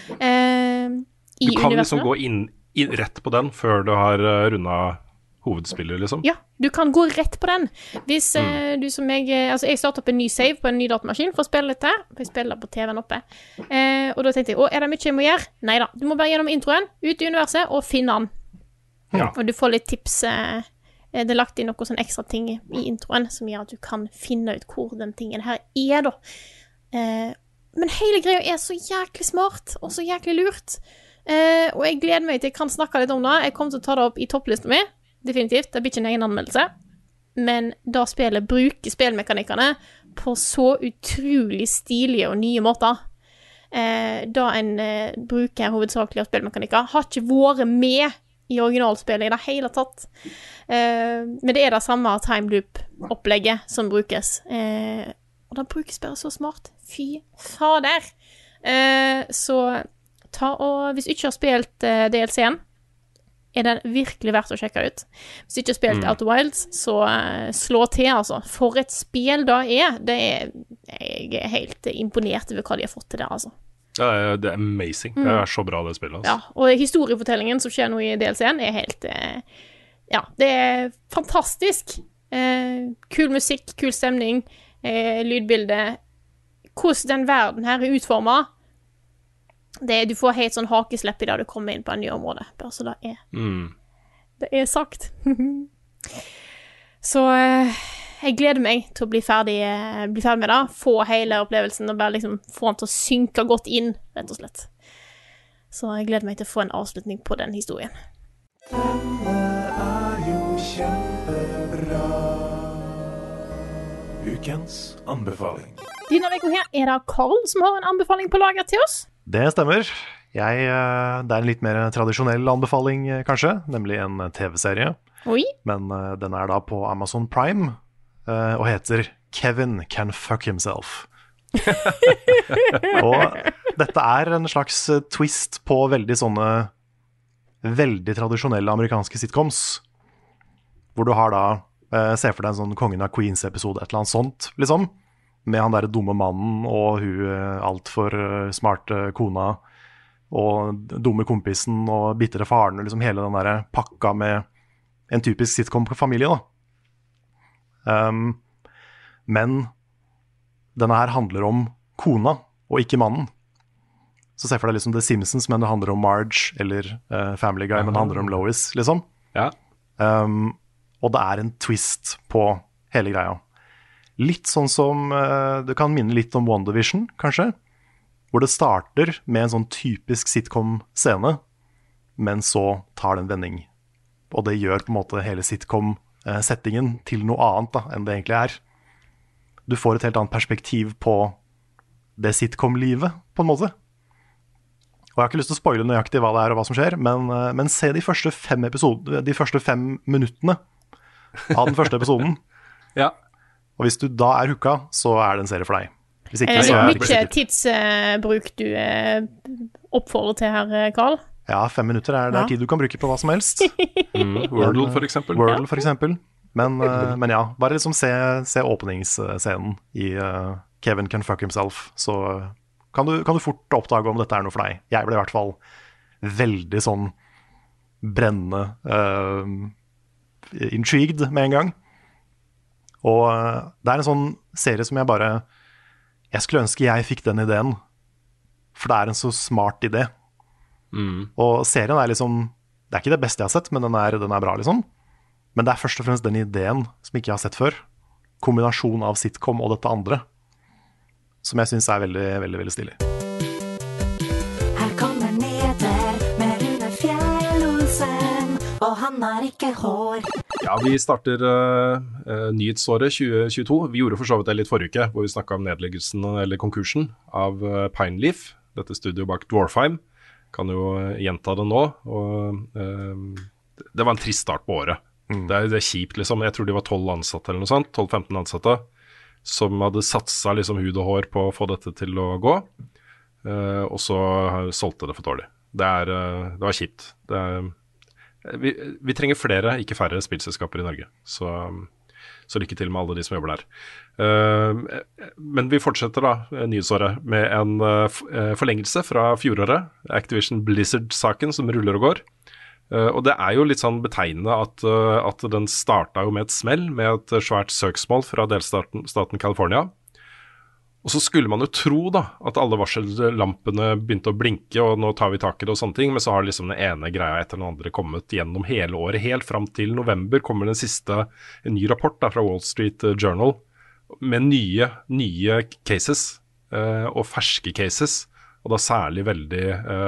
i universet. Du kan liksom gå inn rett på den før du har rundet hovedspillet, liksom? Ja, du kan gå rett på den. Hvis du som altså jeg startet opp en ny save på en ny datamaskin for å spille litt her, for jeg spiller på TV-en oppe. Og da tenkte jeg, er det mye jeg må gjøre? Neida, du må bare gjennom introen, ut i universet, og finne den. Ja. Og du får litt tips. Det er lagt inn noen sånne ekstra ting i introen, som gjør at du kan finne ut hvor den tingen her er, da. Men hele greia er så jæklig smart, og så jæklig lurt. Og jeg gleder meg til jeg kan snakke litt om det. Jeg kommer til å ta det opp i topplista mi. Definitivt, det blir ikke en egen anmeldelse. Men da spillet bruker spillmekanikkene på så utrolig stilige og nye måter. Da en bruker hovedsakelig av spillmekanikker har ikke vært med i originalspillet i det hele tatt. Men det er det samme time loop-opplegget som brukes. Og da brukes bare så smart. Fy fader! Så hvis du ikke har spilt DLC-en, er den virkelig verdt å sjekke ut. Hvis du ikke har spilt Outer Wilds, så slå til, altså. For et spill da er. Jeg er helt imponert over hva de har fått til der, altså. Ja, det er amazing. Det er så bra, det spillet. Altså. Ja, og historiefortellingen som skjer nå i DLC-en er helt ja, det er fantastisk. Kul musikk, kul stemning, lydbilde. Hvordan den verden her er utformet. Du får helt sånn hakeslepp i det du kommer inn på en ny område. Bare så det er sagt. Så jeg gleder meg til å bli ferdig med det. Få hele opplevelsen og bare liksom få den til å synke godt inn, rett og slett. Så jeg gleder meg til å få en avslutning på den historien. Denne er jo kjempebra. Ukens anbefaling. Denne uka her er det Carl som har en anbefaling på lager til oss. Det stemmer. Det er en litt mer tradisjonell anbefaling, kanskje, nemlig en TV-serie. Oi. Men den er da på Amazon Prime, og heter Kevin Can Fuck Himself. Og dette er en slags twist på veldig tradisjonelle amerikanske sitcoms, hvor du har da, se for deg en sånn Kongen av Queens-episode, et eller annet sånt, liksom, med han der dumme mannen og hun alt for smarte kona og dumme kompisen og bittere faren, og liksom hele den der pakka med en typisk sitcom-familie, da. Men denne her handler om kona og ikke mannen. Så se for deg liksom The Simpsons, men det handler om Marge, eller Family Guy, men det handler om Lois, liksom. Ja. Og det er en twist på hele greia. Litt sånn som, det kan minne litt om WandaVision, kanskje, hvor det starter med en sånn typisk sitcom-scene, men så tar det en vending. Og det gjør på en måte hele sitcom-settingen til noe annet da, enn det egentlig er. Du får et helt annet perspektiv på det sitcom-livet, på en måte. Og jeg har ikke lyst til å spoile nøyaktig hva det er og hva som skjer, men se de første 5 minuttene av den første episoden. Ja. Og hvis du da er hooka, så er det en serie for deg. Hvis ikke, Er så det er det mye tidsbruk du oppfordrer til her, Carl? Ja, 5 minutter det er tid du kan bruke på hva som helst. Wordle, for eksempel. Wordle, for eksempel. Men ja, bare liksom se åpningsscenen i Kevin Can Fuck Himself, så kan du fort oppdage om dette er noe for deg. Jeg ble i hvert fall veldig sånn brennende intrigued med en gang. Og det er en sånn serie som jeg bare jeg skulle ønske jeg fikk den ideen, for det er en så smart idé. Og serien er liksom, det er ikke det beste jeg har sett, men den er bra liksom. Men det er først og fremst den ideen som ikke jeg har sett før. Kombinasjon av sitcom og dette andre, som jeg synes er veldig, veldig, veldig stilig. Her kommer nyheter med Rune Fjell-Olsen, og han har ikke hår. Ja, vi starter nyhetsåret 2022. Vi gjorde for så vidt det litt forrige uke, hvor vi snakket om nedleggelsen eller konkursen av Pineleaf, dette studio bak Dwarfheim. Kan jo gjenta det nå, og det var en trist start på året. Det er kjipt liksom. Jeg tror de var 12 ansatte eller noe sånt, 12-15 ansatte, som hadde satset liksom hud og hår på å få dette til å gå, og så solgte det for dårlig. Det var kjipt. Vi trenger flere, ikke færre spillselskaper i Norge, så lykke til med alle de som jobber der. Men vi fortsetter da nyhetsåret med en forlengelse fra fjoråret, Activision Blizzard-saken som ruller og går. Og det er jo litt sånn betegnende at den startet jo med et smell, med et svært søksmål fra delstaten California. Og så skulle man jo tro da, at alle varsellampene begynte å blinke, og nå tar vi tak i det og sånne ting, men så har liksom den ene greia etter den andre kommet gjennom hele året. Helt fram til november kommer en ny rapport da, fra Wall Street Journal, med nye cases, og ferske cases, og da særlig veldig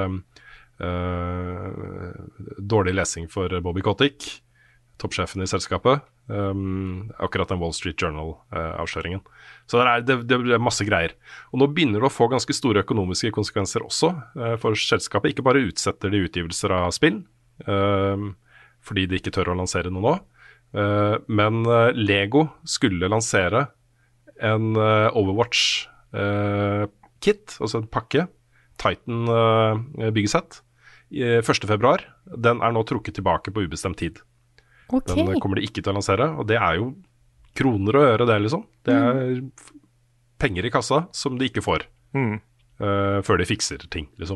dårlig lesing for Bobby Kotick, toppsjefen i selskapet, akkurat den Wall Street Journal-avsløringen. Så det er masse greier. Og nå begynner det å få ganske store økonomiske konsekvenser også for selskapet. Ikke bare utsetter de utgivelser av spill, fordi de ikke tør å lansere noe nå, men Lego skulle lansere en Overwatch kit, altså en pakke, Titan byggesett, 1. februar. Den er nå trukket tilbake på ubestemt tid. Okay. Den kommer de ikke til å lansere, og det er jo kroner å gjøre det, liksom. Det er penger i kassa som de ikke får før de fikser ting, liksom.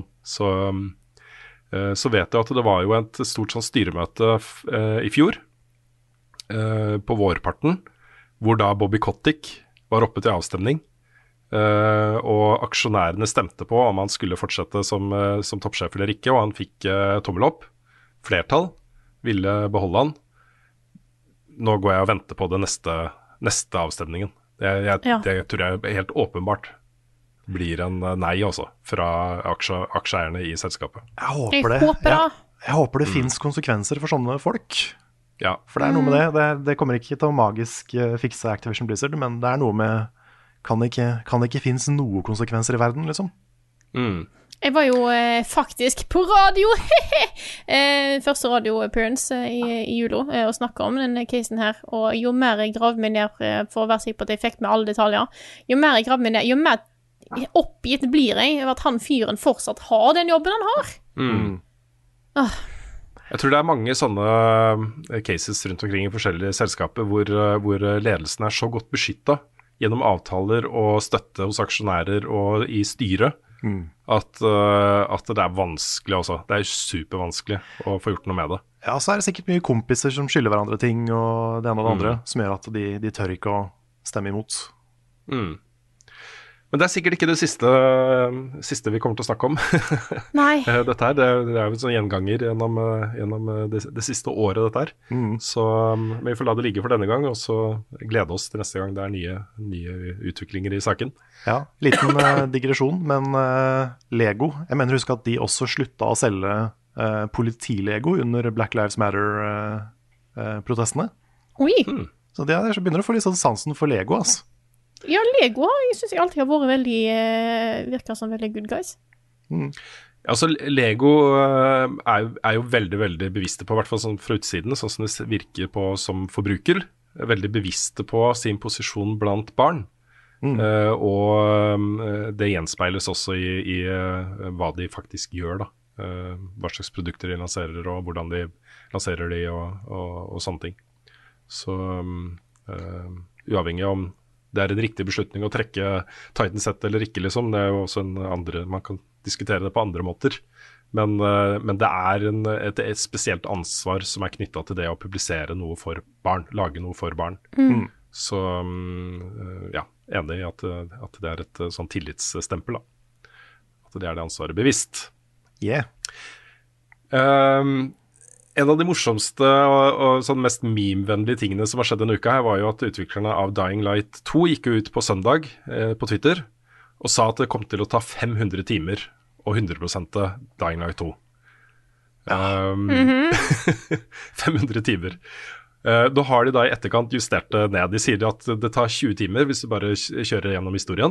Så vet jeg at det var jo et stort sånn styremøte i fjor, på vårparten, hvor da Bobby Kotick var oppe til avstemning, og aksjonærene stemte på om han skulle fortsette som toppsjef eller ikke, og han fikk tommel opp. Flertall ville beholde han. Nå går jeg og venter på det neste avstemningen. Det tror jeg helt åpenbart blir en nei også, fra aksjeeierne i selskapet. Jeg håper det finnes konsekvenser for sånne folk. Ja. For det er noe med det. Det kommer ikke til å magisk fikse Activision Blizzard, men det er noe med kan det ikke finnes noen konsekvenser i verden, liksom? Jeg var jo faktisk på radio, første radio-appearance i jula, og snakket om denne casen her, og jo mer jeg gravde meg ned for å være sikker på at jeg fikk med alle detaljer, jo mer jeg gravde meg ned, jo mer oppgitt blir jeg over at han fyren fortsatt har den jobben han har. Jeg tror det er mange sånne cases rundt omkring i forskjellige selskaper hvor ledelsen er så godt beskyttet gjennom avtaler og støtte hos aksjonærer og i styret, at det er vanskelig også. Det er supervanskelig å få gjort noe med det. Ja, så er det sikkert mye kompiser som skylder hverandre ting, og det ene og det andre, som gjør at de tør ikke å stemme imot. Men det er sikkert ikke det siste vi kommer til å snakke om. Nei. Dette her, det er jo en sånn gjenganger gjennom det siste året dette her. Så vi får la det ligge for denne gang, og så glede oss til neste gang det er nye utviklinger i saken. Ja, liten digresjon, men Lego, jeg mener husk at de også slutta å selge politi-Lego under Black Lives Matter-protestene. Oi! Så jeg begynner å få litt sånn sansen for Lego, altså. Ja, Lego synes jeg alltid har vært virker som veldig good guys. Altså, Lego er jo veldig, veldig bevisste på, i hvert fall sånn fra utsiden, sånn som det virker på som forbruker, veldig bevisste på sin posisjon blant barn. Og det gjenspeiles også i hva de faktisk gjør da. Hva slags produkter de lanserer, og hvordan de lanserer de, og sånne ting. Så uavhengig om det er en riktig beslutning å trekke Titan-sett eller ikke, liksom. Det er jo også man kan diskutere det på andre måter. Men det er et spesielt ansvar som er knyttet til det å publisere noe for barn, lage noe for barn. Så ja, enig i at det er et sånn tillitsstempel, da. At det er det ansvaret bevisst. Yeah. En av de morsomste og sånn mest meme-vennlige tingene som har skjedd denne uka her, var jo at utviklerne av Dying Light 2 gikk ut på søndag på Twitter og sa at det kom til å ta 500 timer og 100% Dying Light 2. 500 timer. Da har de da i etterkant justert det ned. De sier at det tar 20 timer hvis du bare kjører gjennom historien.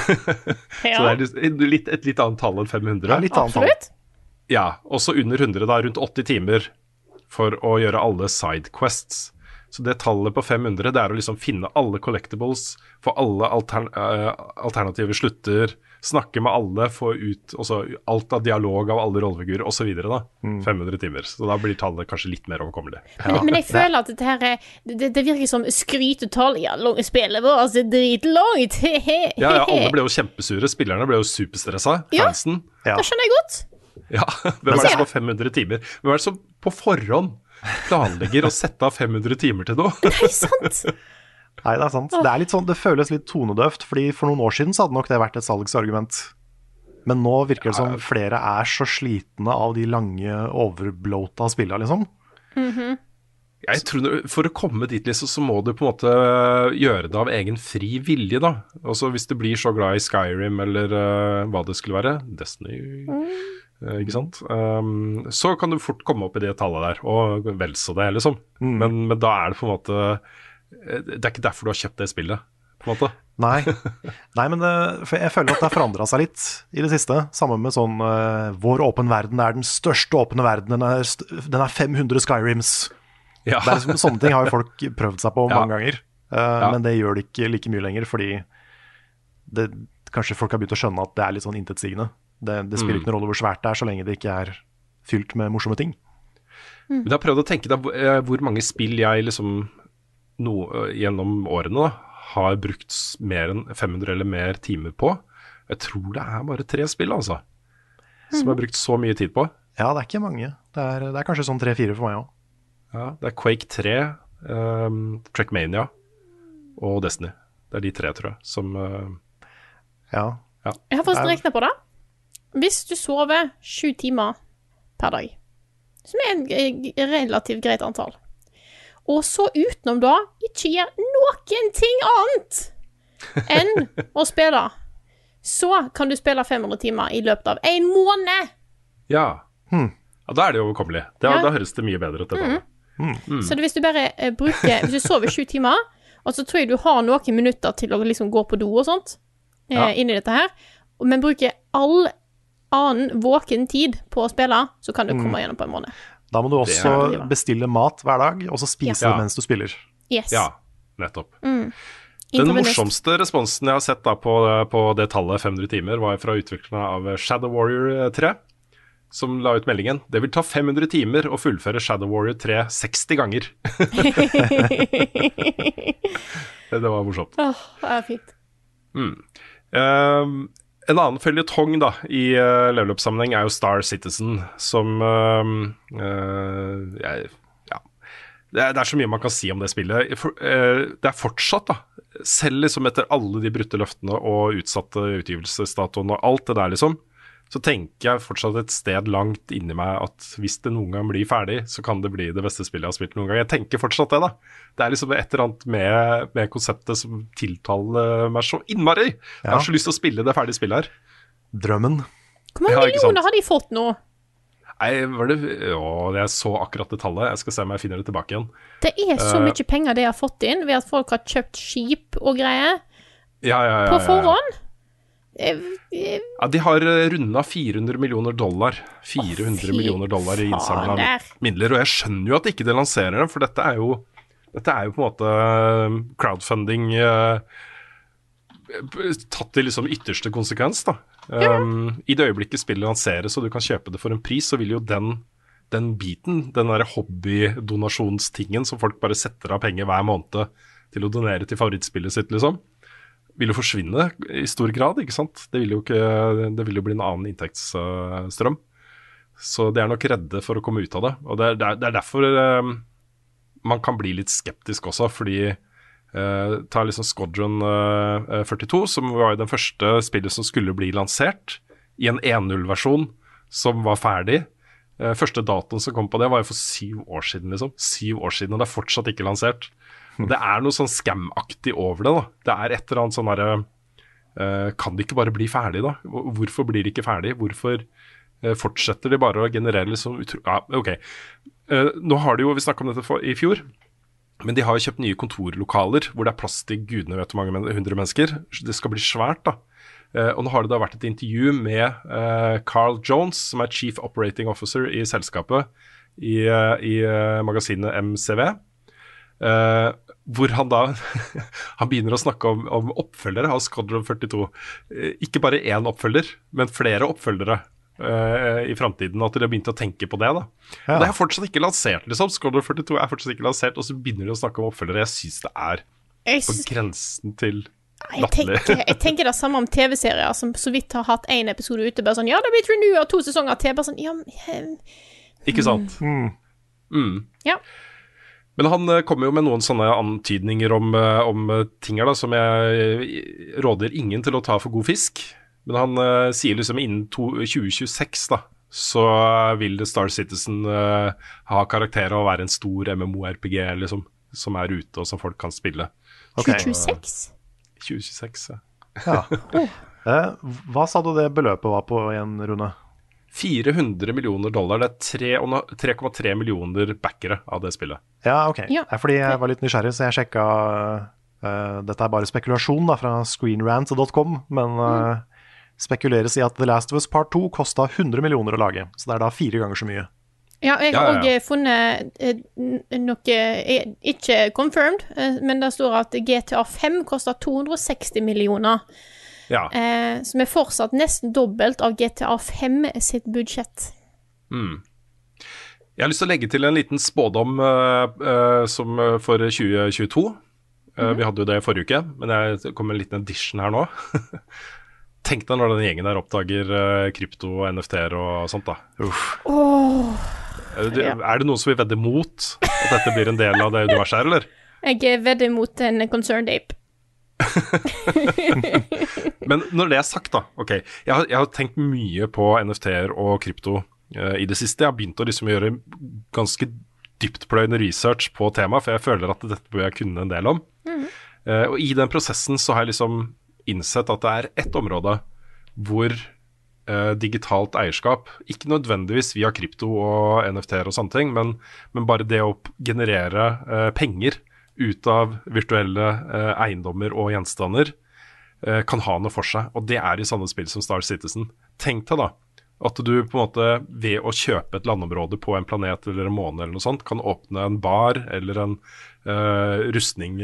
Så det er et litt annet tall enn 500. Ja, litt annet tall. Absolutt. Ja, også under 100 da, rundt 80 timer for å gjøre alle sidequests. Så det tallet på 500, det er å liksom finne alle collectibles, få alle alternative slutter, snakke med alle, få ut også alt av dialog av alle rollefigurer og så videre da. 500 timer. Så da blir tallet kanskje litt mer overkommelig. Men jeg føler at dette her det virker som skrytetall. Ja, spillet vårt er dritlangt. Ja, alle ble jo kjempesure. Spillerne ble jo superstressa. Ja. Fansen. Ja. Det skjønner jeg godt. Ja, hvem er det som har 500 timer? Hvem er det som på forhånd planlegger å sette av 500 timer til noe? Nei, sant. Nei, det er sant. Det er litt sånn, det føles litt tonedøft, fordi for noen år siden så hadde nok det vært et salgsargument. Men nå virker det som flere er så slitne av de lange, overblåta spillene, liksom. Jeg tror for å komme dit liksom, så må du på en måte gjøre det av egen fri vilje da. Altså hvis du blir så glad i Skyrim eller hva det skulle være, Destiny, ikke sant? Så kan du fort komme opp i det tallet der, og vel så det liksom. Men da er det på en måte, det er ikke derfor du har kjøpt det spillet, på en måte. Nei, men for jeg føler at det har forandret seg litt i det siste. Sammen med sånn, vår åpen verden er den største åpne verden, den er 500 Skyrims. Ja. Det er liksom, sånne ting har jo folk prøvd seg på mange ganger, Ja. men det gjør det ikke like mye lenger, fordi kanskje folk har begynt å skjønne at det er litt sånn intetsigende. Det spiller ikke noen rolle hvor svært det er, så lenge det ikke er fylt med morsomme ting. Men jeg har prøvd å tenke da, hvor mange spill jeg liksom gjennom årene da, har brukt mer enn 500 eller mer timer på. Jeg tror det er bare 3 spill, altså, som jeg har brukt så mye tid på. Ja, det er ikke mange. Det er kanskje sånn 3-4 for meg også. Ja, det er Quake 3, Trackmania og Destiny. Det er de 3, tror jeg, som Ja. Jeg har faktisk regnet på det. Hvis du sover 7 timer per dag, som er en relativt greit antall, og så utenom da ikke gjør noen ting annet enn å spille, så kan du spille 500 timer i løpet av en måned. Ja. Ja, da er det jo overkommelig. Da høres det mye bedre ut. Så hvis du bare hvis du sover 7 timer, og så tror jeg du har noen minutter til å liksom gå på do og sånt, inni dette her, men bruker all annen våken tid på å spille, så kan du komme gjennom på en måned. Da må du også bestille mat hver dag, og så spise det mens du spiller. Yes. Ja, nettopp. Den morsomste responsen jeg har sett da på det tallet 500 timer, var fra utviklerne av Shadow Warrior 3, som la ut meldingen. Det vil ta 500 timer å fullføre Shadow Warrior 3 60 ganger. Det var morsomt. Åh, det er fint. En annen føljetong da, i level up-sammenheng er jo Star Citizen, som det er så mye man kan si om det spillet. Det er fortsatt da, selv liksom etter alle de brutte løftene og utsatte utgivelsesdatoene og alt det der liksom, så tenker jeg fortsatt et sted langt inni meg at hvis det noen gang blir ferdig, så kan det bli det beste spillet jeg har spilt noen gang. Jeg tenker fortsatt det da. Det er liksom et eller annet med konseptet som tiltaler meg så innmari. Jeg har så lyst til å spille det ferdige spillet her. Drømmen. Hvor mange millioner har de fått nå? Nei, jeg så akkurat det tallet. Jeg skal se om jeg finner det tilbake igjen. Det er så mye penger de har fått inn ved at folk har kjøpt skip og greier på forhånd. Ja, de har rundet $400 millioner. $400 millioner i innsamlet midler. Og jeg skjønner jo at ikke det lanserer dem, for dette er jo på en måte crowdfunding tatt til liksom ytterste konsekvens da. I det øyeblikket spillet lanseres og du kan kjøpe det for en pris, så vil jo den biten, den der hobbydonasjonstingen som folk bare setter av penger hver måned til å donere til favorittspillet sitt liksom, vil jo forsvinne i stor grad, ikke sant? Det vil jo bli en annen inntektsstrøm. Så de er nok redde for å komme ut av det. Og det er derfor man kan bli litt skeptisk også, fordi Ta liksom Squadron 42, som var jo den første spillet som skulle bli lansert i en 1.0-versjon som var ferdig. Første datoen som kom på det var jo for 7 år siden, liksom. 7 år siden, og det er fortsatt ikke lansert. Og det er noe sånn scam-aktig over det, da. Det er et eller annet sånn derre kan det ikke bare bli ferdig, da? Hvorfor blir det ikke ferdig? Hvorfor fortsetter de bare å generere liksom ok. Nå har de jo, vi snakket om dette i fjor, men de har jo kjøpt nye kontorlokaler hvor det er plass til gudene vet hvor mange 100 mennesker. Det skal bli svært, da. Og nå har det da vært et intervju med Carl Jones, som er Chief Operating Officer i selskapet i magasinet MCV, hvor han da han begynner å snakke om oppfølgere av Squadron 42. Ikke bare én oppfølger, men flere oppfølgere i fremtiden, at de har begynt å tenke på det, da. Ja. Det er fortsatt ikke lansert, liksom. Squadron 42 er fortsatt ikke lansert, og så begynner de å snakke om oppfølgere. Jeg synes det er på grensen til jeg tenker det samme om TV-serier som så vidt har hatt en episode ute, bare sånn, ja, det blir renewet 2 sesonger til, bare sånn, ja, ikke sant? Ja. Men han kommer jo med noen sånne antydninger om ting her da, som jeg råder ingen til å ta for god fisk. Men han sier liksom innen 2026 da, så vil Star Citizen ha karakter og være en stor MMORPG liksom, som er ute og som folk kan spille. Okay. 2026? 2026, ja. Hva sa du det beløpet var på en runde? $400 millioner. Det er 3,3 millioner backere av det spillet. Ja, ok. Ja. Fordi jeg var litt nysgjerrig, så jeg sjekket dette er bare spekulasjon da, fra screenrant.com, men spekuleres i at The Last of Us Part 2 kostet 100 millioner å lage, så det er da 4 ganger så mye. Ja, jeg har også funnet noe ikke confirmed, men det står at GTA 5 koster 260 millioner. Ja. Som er fortsatt nesten dobbelt av GTA 5 sitt budsjett. Jeg har lyst til å legge til en liten spådom som for 2022. Vi hadde jo det i forrige uke, men jeg kom med en liten edition her nå. Tenk deg når den gjengen der oppdager krypto og NFT-er og sånt da. Er det noen som vil vedde mot at dette blir en del av det universet her, eller? Jeg vedder mot en concerned ape. Men når det er sagt da, ok, jeg har tenkt mye på NFT-er og krypto i det siste. Jeg har begynt å liksom gjøre ganske dyptpløyende research på temaet, for jeg føler at dette bør jeg kunne en del om. Og i den prosessen så har jeg liksom innsett at det er ett område hvor digitalt eierskap, ikke nødvendigvis via krypto og NFT-er og sånne ting, men bare det å generere penger ut av virtuelle eiendommer og gjenstander kan ha noe for seg, og det er i sånne spill som Star Citizen. Tenk deg da, at du på en måte ved å kjøpe et landområde på en planet eller en måne eller noe sånt, kan åpne en bar eller en rustning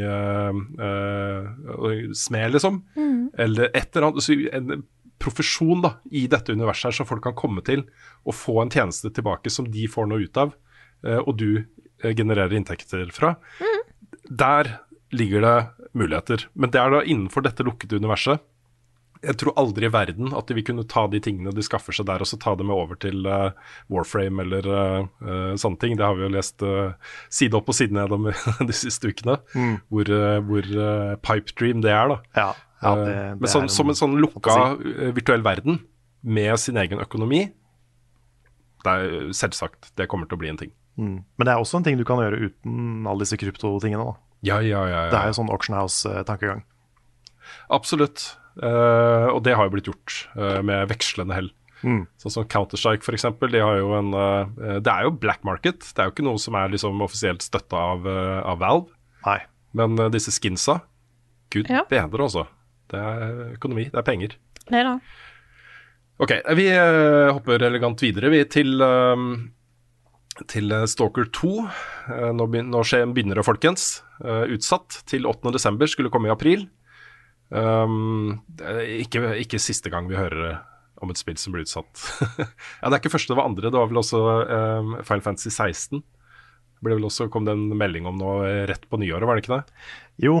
smed liksom, eller et eller annet, en profesjon da, i dette universet her, som folk kan komme til og få en tjeneste tilbake som de får noe ut av, og du genererer inntekter fra. Der ligger det muligheter, men det er da innenfor dette lukkede universet. Jeg tror aldri i verden at de vil kunne ta de tingene de skaffer seg der, og så ta dem med over til Warframe eller sånne ting. Det har vi jo lest side opp og side ned om de siste ukene, hvor pipe dream det er da. Ja, men som en sånn lukka virtuell verden med sin egen økonomi, det er selvsagt, det kommer til å bli en ting. Men det er også en ting du kan gjøre uten alle disse kryptotingene da. Ja. Det er jo sånn auction house-tankegang. Absolutt. Og det har jo blitt gjort med vekslende hell. Sånn som Counter-Strike for eksempel, de har jo det er jo black market. Det er jo ikke noe som er liksom offisielt støttet av Valve. Nei. Men disse skinsa, gud bedre også. Det er økonomi, det er penger. Det da. Ok, vi hopper elegant videre til Stalker 2. Nå begynner det, folkens. Utsatt til 8. desember, skulle komme i april. Ikke siste gang vi hører om et spill som blir utsatt. Det er ikke første, det var andre. Det var vel også Final Fantasy 16. Kom det en melding om noe rett på nyåret, var det ikke det? Jo,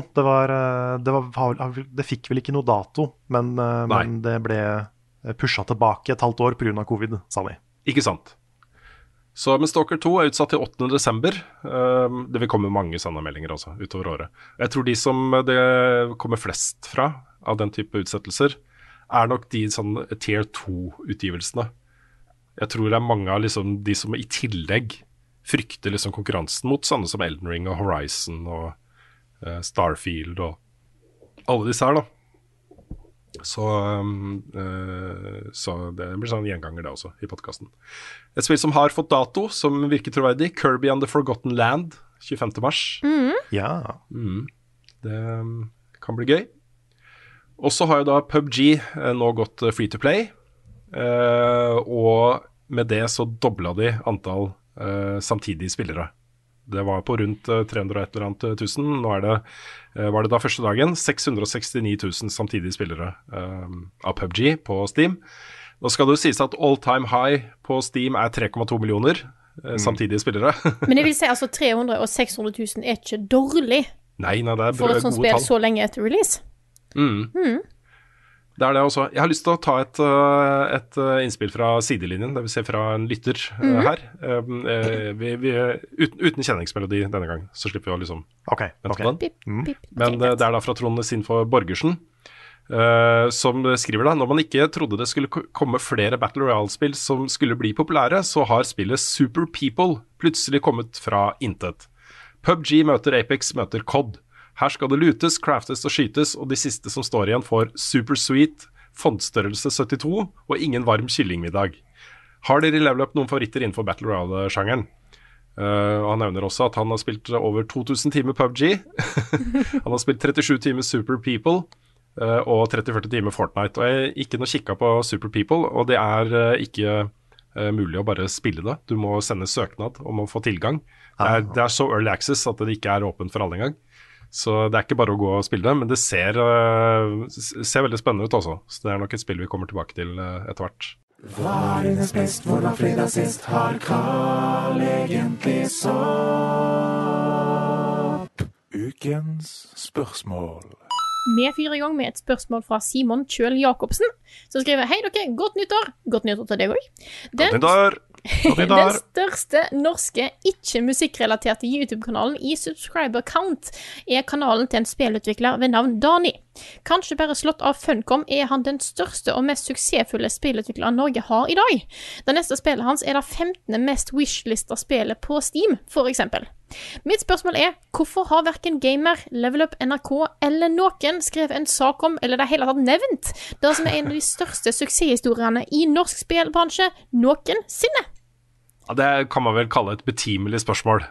det fikk vel ikke noe dato, men det ble pushet tilbake et halvt år på grunn av covid, sa de. Ikke sant. Så, men Stalker 2 er utsatt til 8. desember. Det vil komme mange sånne meldinger også utover året. Jeg tror de som det kommer flest fra av den type utsettelser, er nok de sånn tier 2-utgivelsene. Jeg tror det er mange av liksom, de som i tillegg frykter liksom, konkurransen mot sånne som Elden Ring og Horizon og Starfield og alle disse her da. Så det blir sånn gjenganger det også i podcasten. Et spill som har fått dato, som virker troverdig, Kirby and the Forgotten Land, 25. mars. Ja. Det kan bli gøy. Og så har jo da PUBG nå gått free to play, og med det så dobla de antall samtidige spillere. Det var på rundt 300 000. Nå var det da første dagen 669 000 samtidige spillere av PUBG på Steam. Nå skal det jo sies at all time high på Steam er 3,2 millioner samtidige spillere. Men jeg vil si altså 300 og 600 000 er ikke dårlig Nei, det er for et sånt spill tall. så lenge etter release. Det er det også. Jeg har lyst til å ta et innspill fra sidelinjen, det vil si fra en lytter her. Uten kjenningsmelodi denne gang, så slipper vi å liksom vente på den. Pip, Men det er da fra Trond Sinfor Borgersen, som skriver da, når man ikke trodde det skulle komme flere Battle Royale-spill som skulle bli populære, så har spillet Super People plutselig kommet fra intet. PUBG møter Apex, møter COD. Her skal det lutes, craftes og skytes, og de siste som står igjen får Super Sweet, fondstørrelse 72 og ingen varm kyllingmiddag. Har dere i Level Up noen favoritter innenfor Battle Royale-sjangeren? Og han nevner også at han har spilt over 2000 timer PUBG. Han har spilt 37 timer Super People og 30-40 timer Fortnite. Og jeg er ikke noe kikka på Super People, og det er ikke mulig å bare spille det. Du må sende søknad om å få tilgang. Det er så early access at det ikke er åpent for alle engang. Så det er ikke bare å gå og spille det, men det ser veldig spennende ut også. Så det er nok et spill vi kommer tilbake til etter hvert. Hva er hennes best, hvor var fredag sist, har Carl egentlig sopp? Ukens spørsmål. Vi fyrer i gang med et spørsmål fra Simon Kjøl Jakobsen, som skriver: Hei dere, godt nyttår. Godt nyttår til deg også. Den største norske ikke-musikkrelaterte YouTube-kanalen i subscriber count er kanalen til en spillutvikler ved navn Dani. Kanskje bare slått av Funcom er han den største og mest suksessfulle spillutvikleren Norge har i dag. Det neste spillet hans er det 15. mest wishlista spillet på Steam, for eksempel. Mitt spørsmål er, hvorfor har hverken Gamer, Level Up, NRK eller noen skrevet en sak om, eller det hele tatt nevnt, det som er en av de største suksesshistoriene i norsk spillbransje noensinne? Ja, det kan man vel kalle et betimelig spørsmål.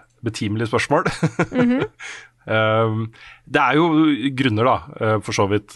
Det er jo grunner da, for så vidt.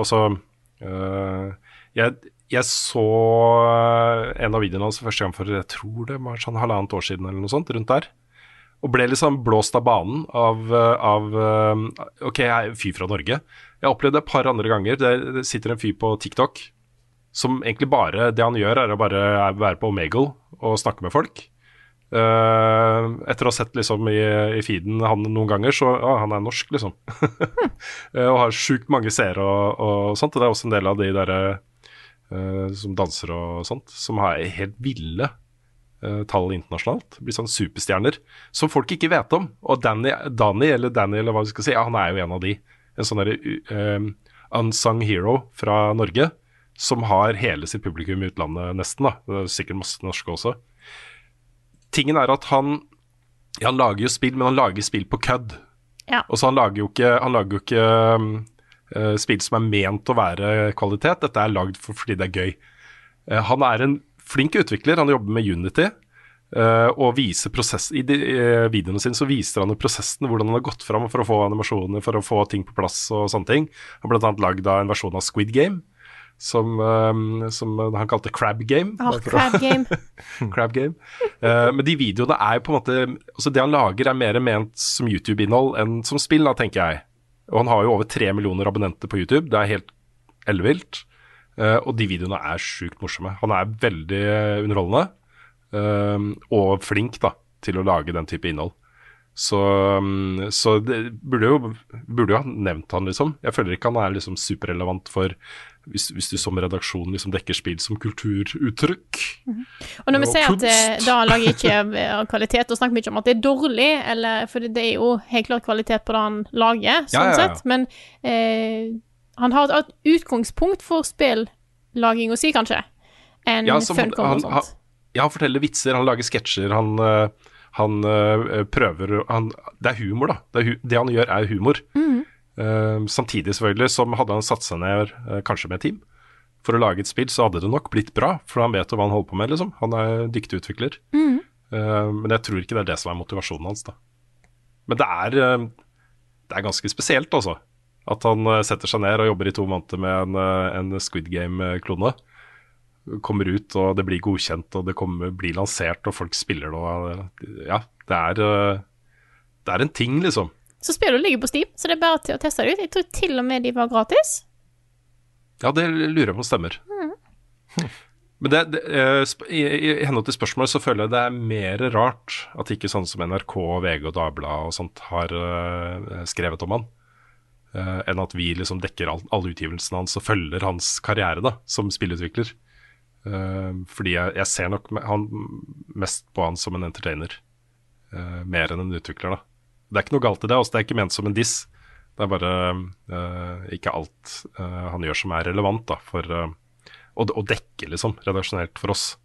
Jeg så en av videoene hans første gang for, jeg tror det var sånn 1,5 år siden eller noe sånt, rundt der. Og ble liksom blåst av banen ok, jeg er en fyr fra Norge. Jeg opplevde det et par andre ganger. Det sitter en fyr på TikTok som egentlig bare, det han gjør er å bare være på Omegle og snakke med folk. Etter å ha sett liksom i feeden han noen ganger, så han er norsk liksom. Og har sjukt mange seere og sånt. Og det er også en del av de der som danser og sånt, som har helt ville tall internasjonalt, blir sånn superstjerner som folk ikke vet om. Og Danny eller hva vi skal si, han er jo en av de, en sånn der unsung hero fra Norge, som har hele sitt publikum i utlandet nesten da. Det er sikkert masse norske også. Tingen er at han lager jo spill, men han lager spill på kødd. Ja. Og så han lager jo ikke spill som er ment å være kvalitet. Dette er lagd fordi det er gøy. Han er en flink utvikler, han jobber med Unity, og viser i videoene sine så viser han prosessen, hvordan han har gått fram for å få animasjoner, for å få ting på plass og sånne ting. Han har blant annet lagd en versjon av Squid Game, som han kalte Crab Game. Crab Game. Crab Game. Men de videoene er jo på en måte, altså det han lager er mer ment som YouTube-innhold enn som spill, da, tenker jeg. Og han har jo over 3 millioner abonnenter på YouTube, det er helt ellevilt. Og de videoene er sjukt morsomme. Han er veldig underholdende og flink da, til å lage den type innhold. Så det burde jo ha nevnt han, liksom. Jeg føler ikke han er liksom superrelevant for hvis du som redaksjon liksom dekker spill som kulturuttrykk. Og når vi Og sier at kunst. da lager ikke av kvalitet, og snakker mye om at det er dårlig, eller, for det er jo helt klart kvalitet på det han lager, sånn Ja. sett, men han har et utgangspunkt for spillaging å si, kanskje, enn Ja, som Funcom og sånt. han forteller vitser, han lager sketsjer, han prøver det er humor, da. Det han gjør, er humor. Samtidig, selvfølgelig, som hadde han satt seg ned kanskje med et team for å lage et spill, så hadde det nok blitt bra, for han vet jo hva han holder på med, liksom. Han er dyktig utvikler. Men jeg tror ikke det er det som er motivasjonen hans, da. Men det er ganske spesielt, altså. At han setter seg ned og jobber i 2 måneder med en Squid Game-klone. Kommer ut, og det blir godkjent, og det blir lansert, og folk spiller det. Og, ja, det er en ting, liksom. Så spillet ligger på Steam, så det er bare til å teste det ut. Jeg tror til og med de var gratis. Ja, det lurer jeg på stemmer. Men i henhold til spørsmålet så føler jeg det er mer rart at ikke sånn som NRK, VG og Dagbladet og sånt har skrevet om han, enn at vi liksom dekker alle utgivelsene hans og følger hans karriere da, som spillutvikler. Fordi jeg ser nok mest på han som en entertainer, mer enn en utvikler da. Det er ikke noe galt i det, altså det er ikke ment som en diss. Det er bare ikke alt han gjør som er relevant da, for å dekke liksom, redaksjonelt for oss.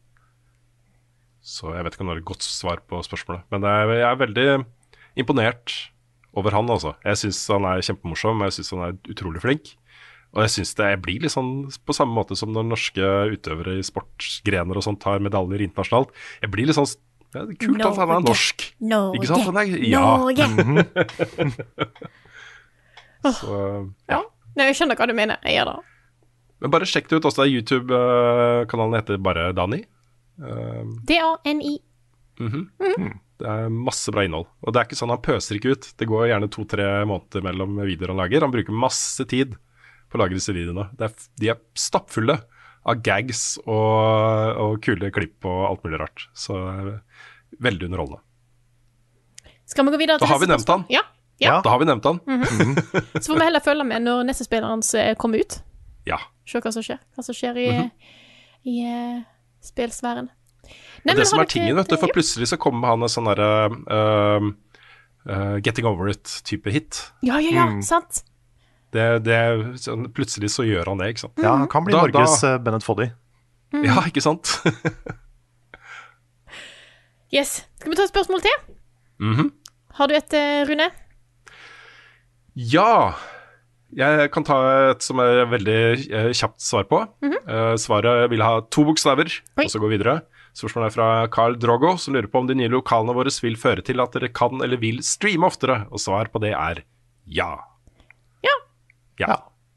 Så jeg vet ikke om det er et godt svar på spørsmålet. Men jeg er veldig imponert over han, altså. Jeg synes han er kjempemorsom, jeg synes han er utrolig flink. Og jeg synes jeg blir litt sånn på samme måte som når norske utøvere i sportsgrener og sånt tar medaljer internasjonalt. Jeg blir litt sånn, ja, det er kult at han er norsk. Ikke sant? Han er, ja. Så, Ja. Nei, jeg skjønner hva du mener. Jeg gjør det. Men bare sjekk det ut også. YouTube-kanalen heter bare Dani. D-A-N-I. Det er masse bra innhold. Og det er ikke sånn, han pøser ikke ut. Det går gjerne 2-3 måneder mellom videoer han lager. Han bruker masse tid på å lage disse videoene. De er stappfulle av gags og kule klipp og alt mulig rart. Så veldig underholdende. Skal vi gå videre til Da har vi neste nevnt han. spørsmål? Ja. Da har vi nevnt han. Så får vi heller følge med når neste spiller hans kommer ut. Ja. Se hva som skjer. Hva som skjer i spillsfæren. Og det som er tingen, vet du, for plutselig så kommer han en sånn derre Getting Over It-type hit. Ja, sant. Sånn, plutselig så gjør han det, ikke sant? Ja, han kan bli Norges Bennett Foddy. Ja, ikke sant? Yes. Skal vi ta et spørsmål til? Har du et, Rune? Ja. Jeg kan ta et som er veldig kjapt svar på. Svaret vil ha 2 bokstaver, og så gå videre. Spørsmålet er fra Carl Drogo, som lurer på om de nye lokalene våre vil føre til at dere kan eller vil streame oftere, og svar på det er ja. Ja.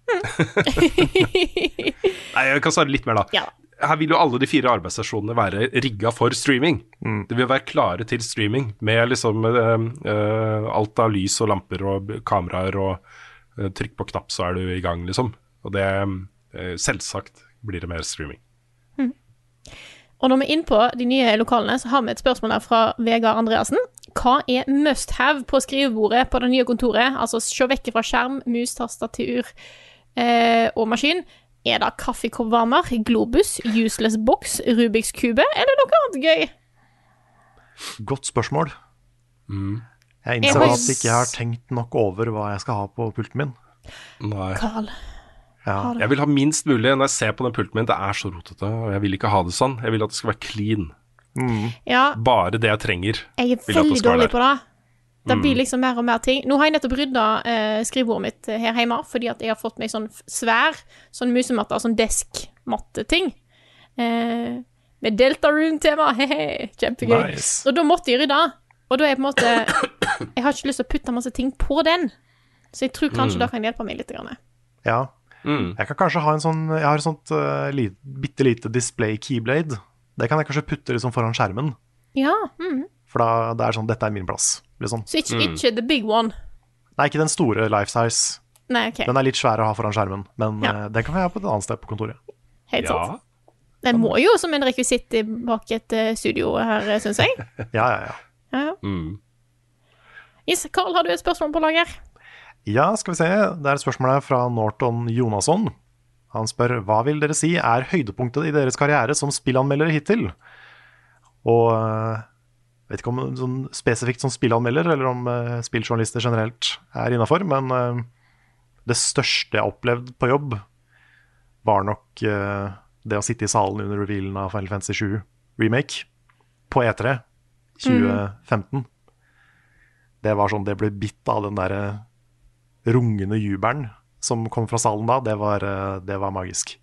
Nei, jeg kan svare litt mer da. Ja. Her vil jo alle de 4 arbeidsstasjonene være rigget for streaming. Det vil være klare til streaming med liksom alt av lys og lamper og kameraer og trykk på knapp så er du i gang liksom. Og det selvsagt blir det mer streaming. Og når vi er inne på de nye lokalene, så har vi et spørsmål her fra Vegard Andreasen. Hva er must have på skrivebordet på det nye kontoret? Altså, se vekk fra skjerm, mus, tastatur og maskin. Er det kaffekoppvarmer, globus, useless box, Rubiks kube, eller noe annet gøy? Godt spørsmål. Jeg Jeg innser har- at jeg ikke har tenkt nok over hva jeg skal ha på pulten min. Nei. Carl. Ja. Jeg vil ha minst mulig når jeg ser på den pulten min. Det er så rotete, og jeg vil ikke ha det sånn. Jeg vil at det skal være clean. Ja, Bare det jeg trenger. jeg er Vil at det veldig skal være dårlig der. på det. Det blir liksom mer og mer ting. Nå har jeg nettopp rydda skrivebordet mitt her hjemme, fordi at jeg har fått meg sånn svær sånn musematte, sånn deskmatte-ting. Med Delta Room-tema. Hehe, kjempegøy. Nice. Og da måtte jeg rydde. Og da er på en måte jeg har ikke lyst til å putte masse ting på den. Så jeg tror kanskje det kan hjelpe meg litt. Grann. Ja. Jeg kan kanskje ha en sånn, jeg har et sånt bitte lite display keyblade. Det kan jeg kanskje putte liksom foran skjermen. Ja, For da det er sånn, dette er min plass. Liksom. så ikke the big one. Nei, ikke den store life size. Nei, ok. Den er litt svær å ha foran skjermen, men Ja. den kan vi ha på et annet sted på kontoret. Helt sant. Ja. Den må jo som en rekvisitt bak et studio her, synes jeg. Ja. Ja. Yes, Carl, har du et spørsmål på lager? Ja, skal vi se. Det er et spørsmål her fra Norton Jonasson. Han spør, hva vil dere si er høydepunktet i deres karriere som spillanmeldere hittil? Og jeg vet ikke om sånn spesifikt som spillanmelder, eller om spilljournalister generelt er innenfor, men det største jeg opplevd på jobb var nok det å sitte i salen under revealen av Final Fantasy 7 Remake på E3 2015. Det var sånn, det ble bitt av den der rungende jubelen som kom fra salen da. Det var magisk.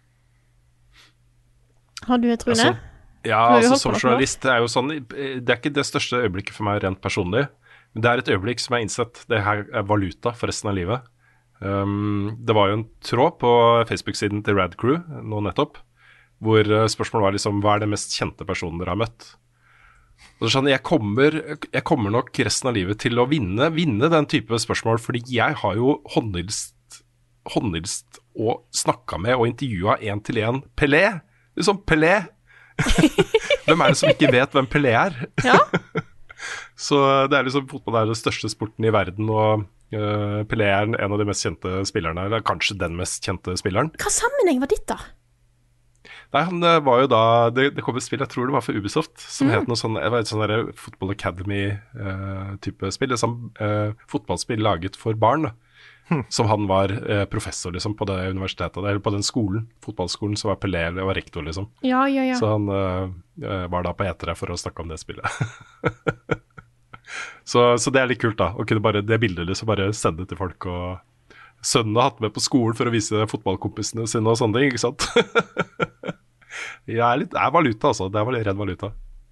Har du et, Rune? Altså, ja, Har du altså holdt på som noe? journalist, det er jo sånn, det er ikke det største øyeblikket for meg rent personlig, men det er et øyeblikk som jeg har innsett, det her er valuta for resten av livet. Det var jo en tråd på Facebook-siden til Rad Crew nå nettopp, hvor spørsmålet var liksom, hva er det mest kjente personen dere har møtt? Og så sånn, jeg kommer nok resten av livet til å vinne den type spørsmål, fordi jeg har jo håndhilst og snakket med og intervjuet 1-til-1 Pelé. Liksom Pelé. Hvem er det som ikke vet hvem Pelé er? Ja. Så det er liksom, fotball er den største sporten i verden, og Pelé er en av de mest kjente spillerne, eller kanskje den mest kjente spilleren. Hva sammenheng var ditt da? Nei, han var jo da, det kom et spill, jeg tror det var for Ubisoft, som het noe sånn, det var et sånn der Football Academy-type spill, et sånn fotballspill laget for barn, da. Som han var professor liksom på det universitetet, eller på den skolen, fotballskolen, så var Pelé og rektor liksom. Ja. Så han var da på E3 for å snakke om det spillet. så det er litt kult da, å kunne bare, det bildet liksom bare sende til folk, og sønnen har hatt med på skolen for å vise fotballkompisene sine og sånne ting, ikke sant? Det er valuta altså, det er ren valuta.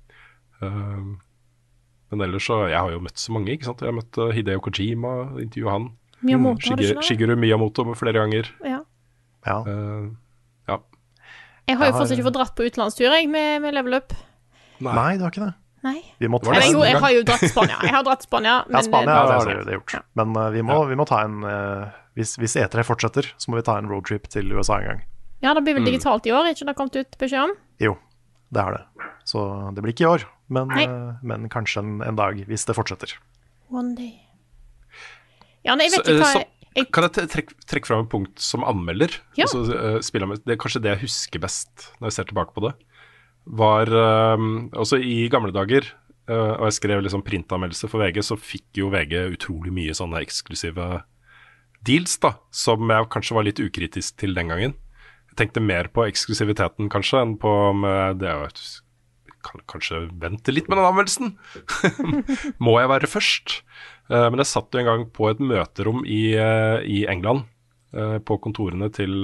Men ellers så, jeg har jo møtt så mange, ikke sant? Jeg har møtt Hideo Kojima, intervjuet han. Miyamoto, har du ikke det? Shigeru Miyamoto flere ganger. Ja. Ja. Ja. Jeg har jo fortsatt ikke fått dratt på utenlandstur, jeg, med Level Up. Nei, det var ikke det. Nei. Vi må ta Var det Eller jo, jeg har jo dratt Spania. Men, Ja, Spania det er har sant. det gjort. Men vi må ta en hvis E3 fortsetter, så må vi ta en roadtrip til USA en gang. ja, det blir vel digitalt i år, ikke det har kommet ut beskjed om? Jo, det har det. Så det blir ikke i år, Nei. men kanskje en dag, hvis det fortsetter. One day. Ja, nei, jeg vet ikke hva Kan jeg trekke fram et punkt som anmelder? Ja. Altså, det er kanskje det jeg husker best når jeg ser tilbake på det. Var også i gamle dager, og jeg skrev liksom printanmeldelse for VG, så fikk jo VG utrolig mye sånne eksklusive deals da, som jeg kanskje var litt ukritisk til den gangen. Jeg tenkte mer på eksklusiviteten kanskje, enn på det å kanskje vente litt med den anmeldelsen. Må jeg være først? Men jeg satt jo en gang på et møterom i England, på kontorene til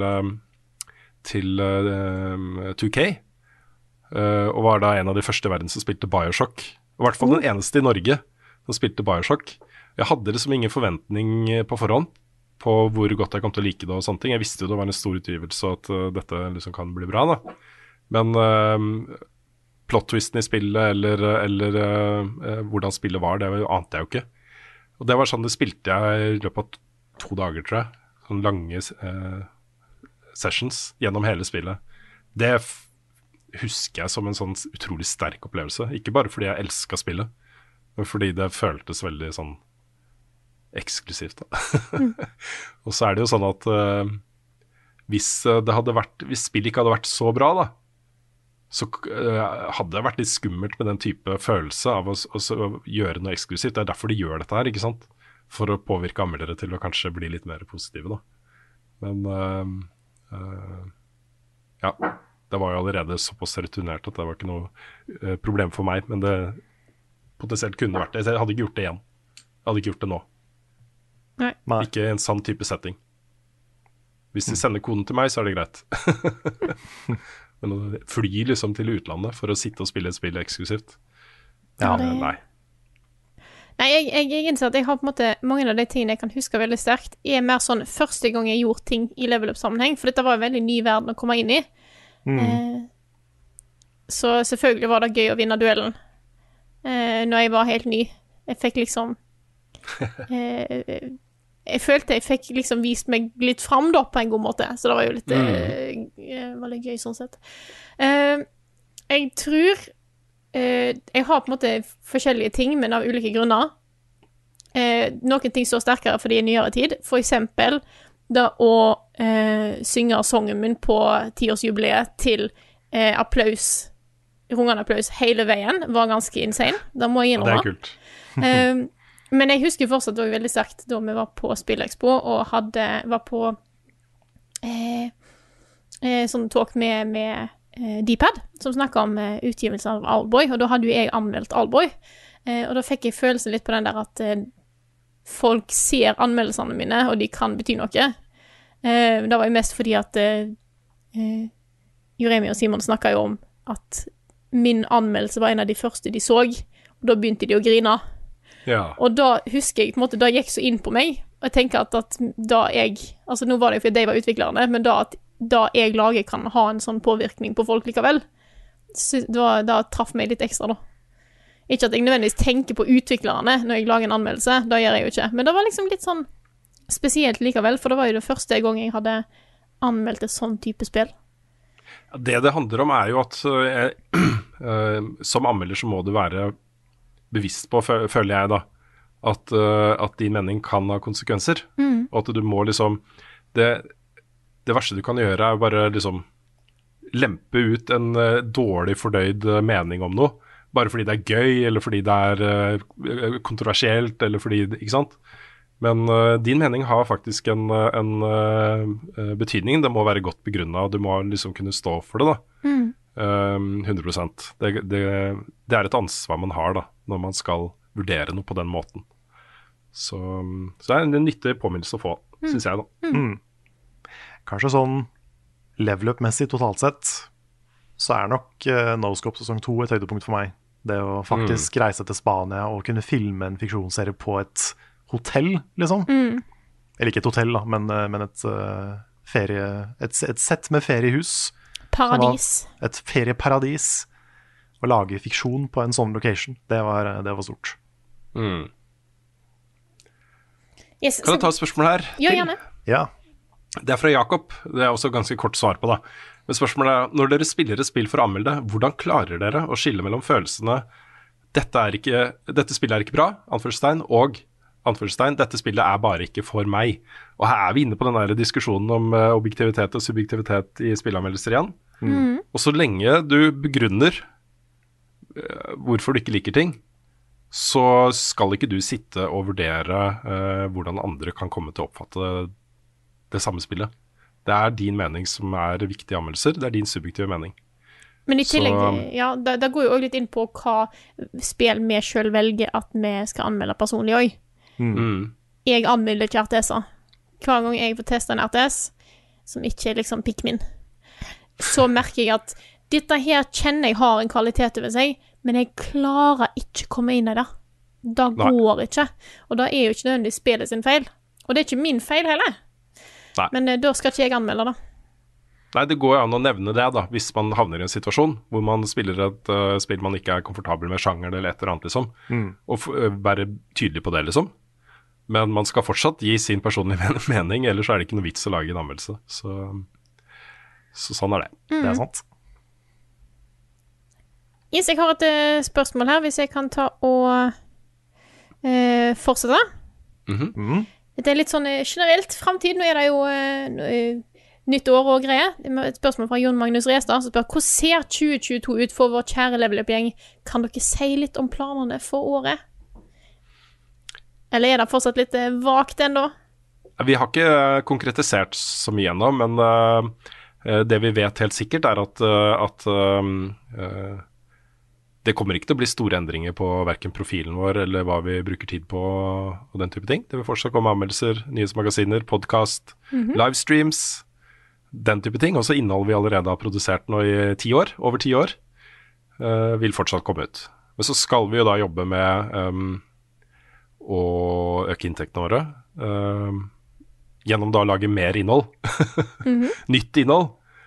2K, og var da en av de første i verden som spilte BioShock. I hvert fall den eneste i Norge som spilte BioShock. Jeg hadde liksom ingen forventning på forhånd på hvor godt jeg kom til å like det og sånne ting. Jeg visste jo det var en stor utgivelse og at dette liksom kan bli bra da. Men plot-twisten i spillet eller hvordan spillet var, det ante jeg jo ikke. Og det var sånn, det spilte jeg i løpet av 2 dager, tror jeg. Sånn lange sessions gjennom hele spillet. Det husker jeg som en sånn utrolig sterk opplevelse. Ikke bare fordi jeg elsket spillet, men fordi det føltes veldig sånn eksklusivt da. Og så er det jo sånn at hvis spillet ikke hadde vært så bra da, så hadde det vært litt skummelt med den type følelse av å gjøre noe eksklusivt. Det er derfor de gjør dette her, ikke sant? For å påvirke anmeldere til å kanskje bli litt mer positive da. Men ja, det var jo allerede såpass returnert at det var ikke noe problem for meg, men det potensielt kunne vært det. Jeg hadde ikke gjort det igjen. Jeg hadde ikke gjort det nå. Nei. Ikke en sann type setting. Hvis de sender koden til meg, så er det greit. Men å fly liksom til utlandet for å sitte og spille et spill eksklusivt, Ja, det- nei. Nei, jeg innser at jeg har på en måte mange av de tingene jeg kan huske veldig sterkt, er mer sånn første gang jeg gjorde ting i level up-sammenheng, for dette var en veldig ny verden å komme inn i. Så selvfølgelig var det gøy å vinne duellen når jeg var helt ny. Jeg fikk liksom jeg følte jeg fikk liksom vist meg litt fram da på en god måte, så det var jo litt veldig gøy sånn sett. Jeg tror jeg har på en måte forskjellige ting, men av ulike grunner. noen ting står sterkere fordi i nyere tid. For eksempel da å synge sangen min på 10-årsjubileet til rungende applaus hele veien var ganske insane. Da må jeg innrømme. Det er kult. Men jeg husker fortsatt også veldig sterkt da vi var på Spillexpo og var på sånn talk med D-pad, som snakket om utgivelsen av Owlboy, og da hadde jo jeg anmeldt Owlboy, og da fikk jeg følelsen litt på den der at folk ser anmeldelsene mine, og de kan bety noe. Det var jo mest fordi at Juremi og Simon snakket jo om at min anmeldelse var en av de første de så, og da begynte de å grine. Ja. Og da husker jeg, på en måte, da gikk så inn på meg, og jeg tenker at da jeg, altså nå var det jo fordi de var utviklerne, men da jeg lager kan ha en sånn påvirkning på folk likevel, så da traff meg litt ekstra da. Ikke at jeg nødvendigvis tenker på utviklerne når jeg lager en anmeldelse, da gjør jeg jo ikke, men det var liksom litt sånn spesielt likevel, for det var jo det første gang jeg hadde anmeldt et sånn type spill. Det handler om er jo at som anmelder så må du være bevisst på, føler jeg da, at din mening kan ha konsekvenser, og at du må liksom, det verste du kan gjøre er bare liksom lempe ut en dårlig fordøyd mening om noe, bare fordi det er gøy, eller fordi det er kontroversielt, eller fordi, ikke sant? Men din mening har faktisk en betydning, det må være godt begrunnet, og du må liksom kunne stå for det da. 100%. Det er et ansvar man har da, når man skal vurdere noe på den måten. Så det er en nyttig påminnelse å få, synes jeg da. Kanskje sånn level up-messig totalt sett, så er nok No-Scope sesong 2 et høydepunkt for meg. Det å faktisk reise til Spania og kunne filme en fiksjonsserie på et hotell, liksom. Eller ikke et hotell da, men et sett med feriehus. Paradis. Et ferieparadis. Å lage fiksjon på en sånn location, det var stort. Yes, kan jeg ta et spørsmål her? Ja, gjerne. Ja. Det er fra Jakob, det er også ganske kort svar på da. Men spørsmålet er, når dere spiller et spill for å anmelde, hvordan klarer dere å skille mellom følelsene dette spillet er ikke bra, anførselstegn, og anførselstegn, dette spillet er bare ikke for meg. Og her er vi inne på den der diskusjonen om objektivitet og subjektivitet i spillanmeldelser igjen. Og så lenge du begrunner hvorfor du ikke liker ting, så skal ikke du sitte og vurdere hvordan andre kan komme til å oppfatte det samme spillet. Det er din mening som er viktig i anmeldelser, det er din subjektive mening. Men i tillegg, ja, det går jo også litt inn på hva spill vi selv velger at vi skal anmelde personlig også. Jeg anmelder ikke RTS-er. Hver gang jeg får teste en RTS, som ikke er liksom Pikmin, så merker jeg at dette her kjenner jeg har en kvalitet over seg, men jeg klarer ikke å komme inn i det. Det går ikke. Og da er jo ikke nødvendigvis spillet sin feil. Og det er ikke min feil heller. Nei. Men da skal ikke jeg anmelde det. Nei, det går jo an å nevne det da, hvis man havner i en situasjon hvor man spiller et spill man ikke er komfortabel med sjangeren eller et eller annet liksom, og være tydelig på det liksom. Men man skal fortsatt gi sin personlige mening, ellers er det ikke noe vits å lage en anmeldelse. Så sånn er det. Det er sant. Yes, jeg har et spørsmål her, hvis jeg kan ta og fortsette. Dette er litt sånn generelt fremtid. Nå er det jo nytt år og greier. Et spørsmål fra Jon Magnus Restad som spør, hvordan ser 2022 ut for vår kjære Level Up-gjeng? Kan dere si litt om planene for året? Eller er det fortsatt litt vagt ennå? Vi har ikke konkretisert så mye ennå, men det vi vet helt sikkert er at det kommer ikke til å bli store endringer på hverken profilen vår eller hva vi bruker tid på og den type ting. Det vil fortsatt komme anmeldelser, nyhetsmagasiner, podcast, livestreams, den type ting. Også innhold vi allerede har produsert nå i 10 år, over 10 år, vil fortsatt komme ut. Men så skal vi jo da jobbe med å øke inntektene våre, gjennom da å lage mer innhold, nytt innhold.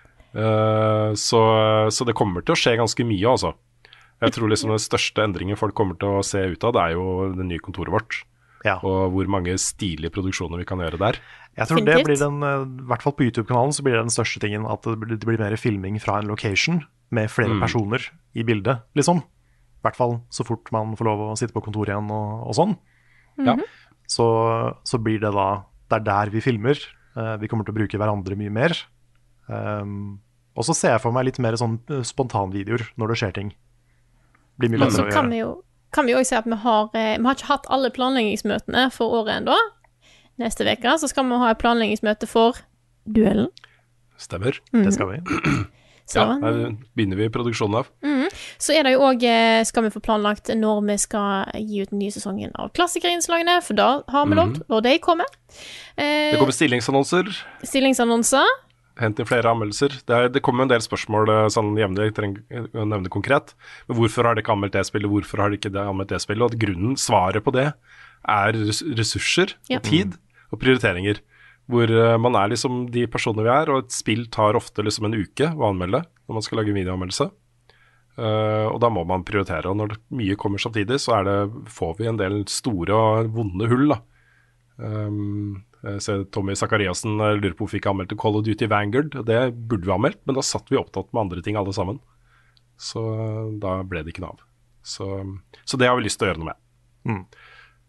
Så det kommer til å skje ganske mye altså. Jeg tror liksom den største endringen folk kommer til å se ut av, det er jo det nye kontoret vårt. Ja. Og hvor mange stilige produksjoner vi kan gjøre der. Jeg tror det blir den, i hvert fall på YouTube-kanalen, så blir det den største tingen at det blir mer filming fra en location med flere personer i bildet, liksom. I hvert fall så fort man får lov å sitte på kontoret igjen og sånn. Ja. Så blir det da, det der vi filmer. Vi kommer til å bruke hverandre mye mer. Og så ser jeg for meg litt mer sånn spontanvideoer når det skjer ting. Blir mye lettere å gjøre. Kan vi jo også si at vi har ikke hatt alle planleggingsmøtene for året enda. Neste veka så skal vi ha et planleggingsmøte for duellen. Stemmer. Det skal vi. Så, her begynner vi produksjonen av. Så det jo også, skal vi få planlagt når vi skal gi ut den nye sesongen av klassikerinnslagene, for da har vi lovt når de kommer. Det kommer stillingsannonser. Hent inn flere anmeldelser. Det kommer en del spørsmål sånn jevnlig, jeg trenger å nevne konkret. Men hvorfor har de ikke anmeldt det spillet, hvorfor har de ikke anmeldt det spillet? Og at svaret på det ressurser og tid og prioriteringer. Hvor man liksom de personene vi og et spill tar ofte liksom en uke å anmelde når man skal lage videoanmeldelse. Og da må man prioritere. Og når mye kommer samtidig, så får vi en del store og vonde hull da. Jeg ser Tommy Zakariasen lurer på hvorfor ikke anmeldte Call of Duty Vanguard. Det burde vi anmeldt, men da satt vi opptatt med andre ting alle sammen. Så da ble det ikke noe av. Så det har vi lyst til å gjøre noe med.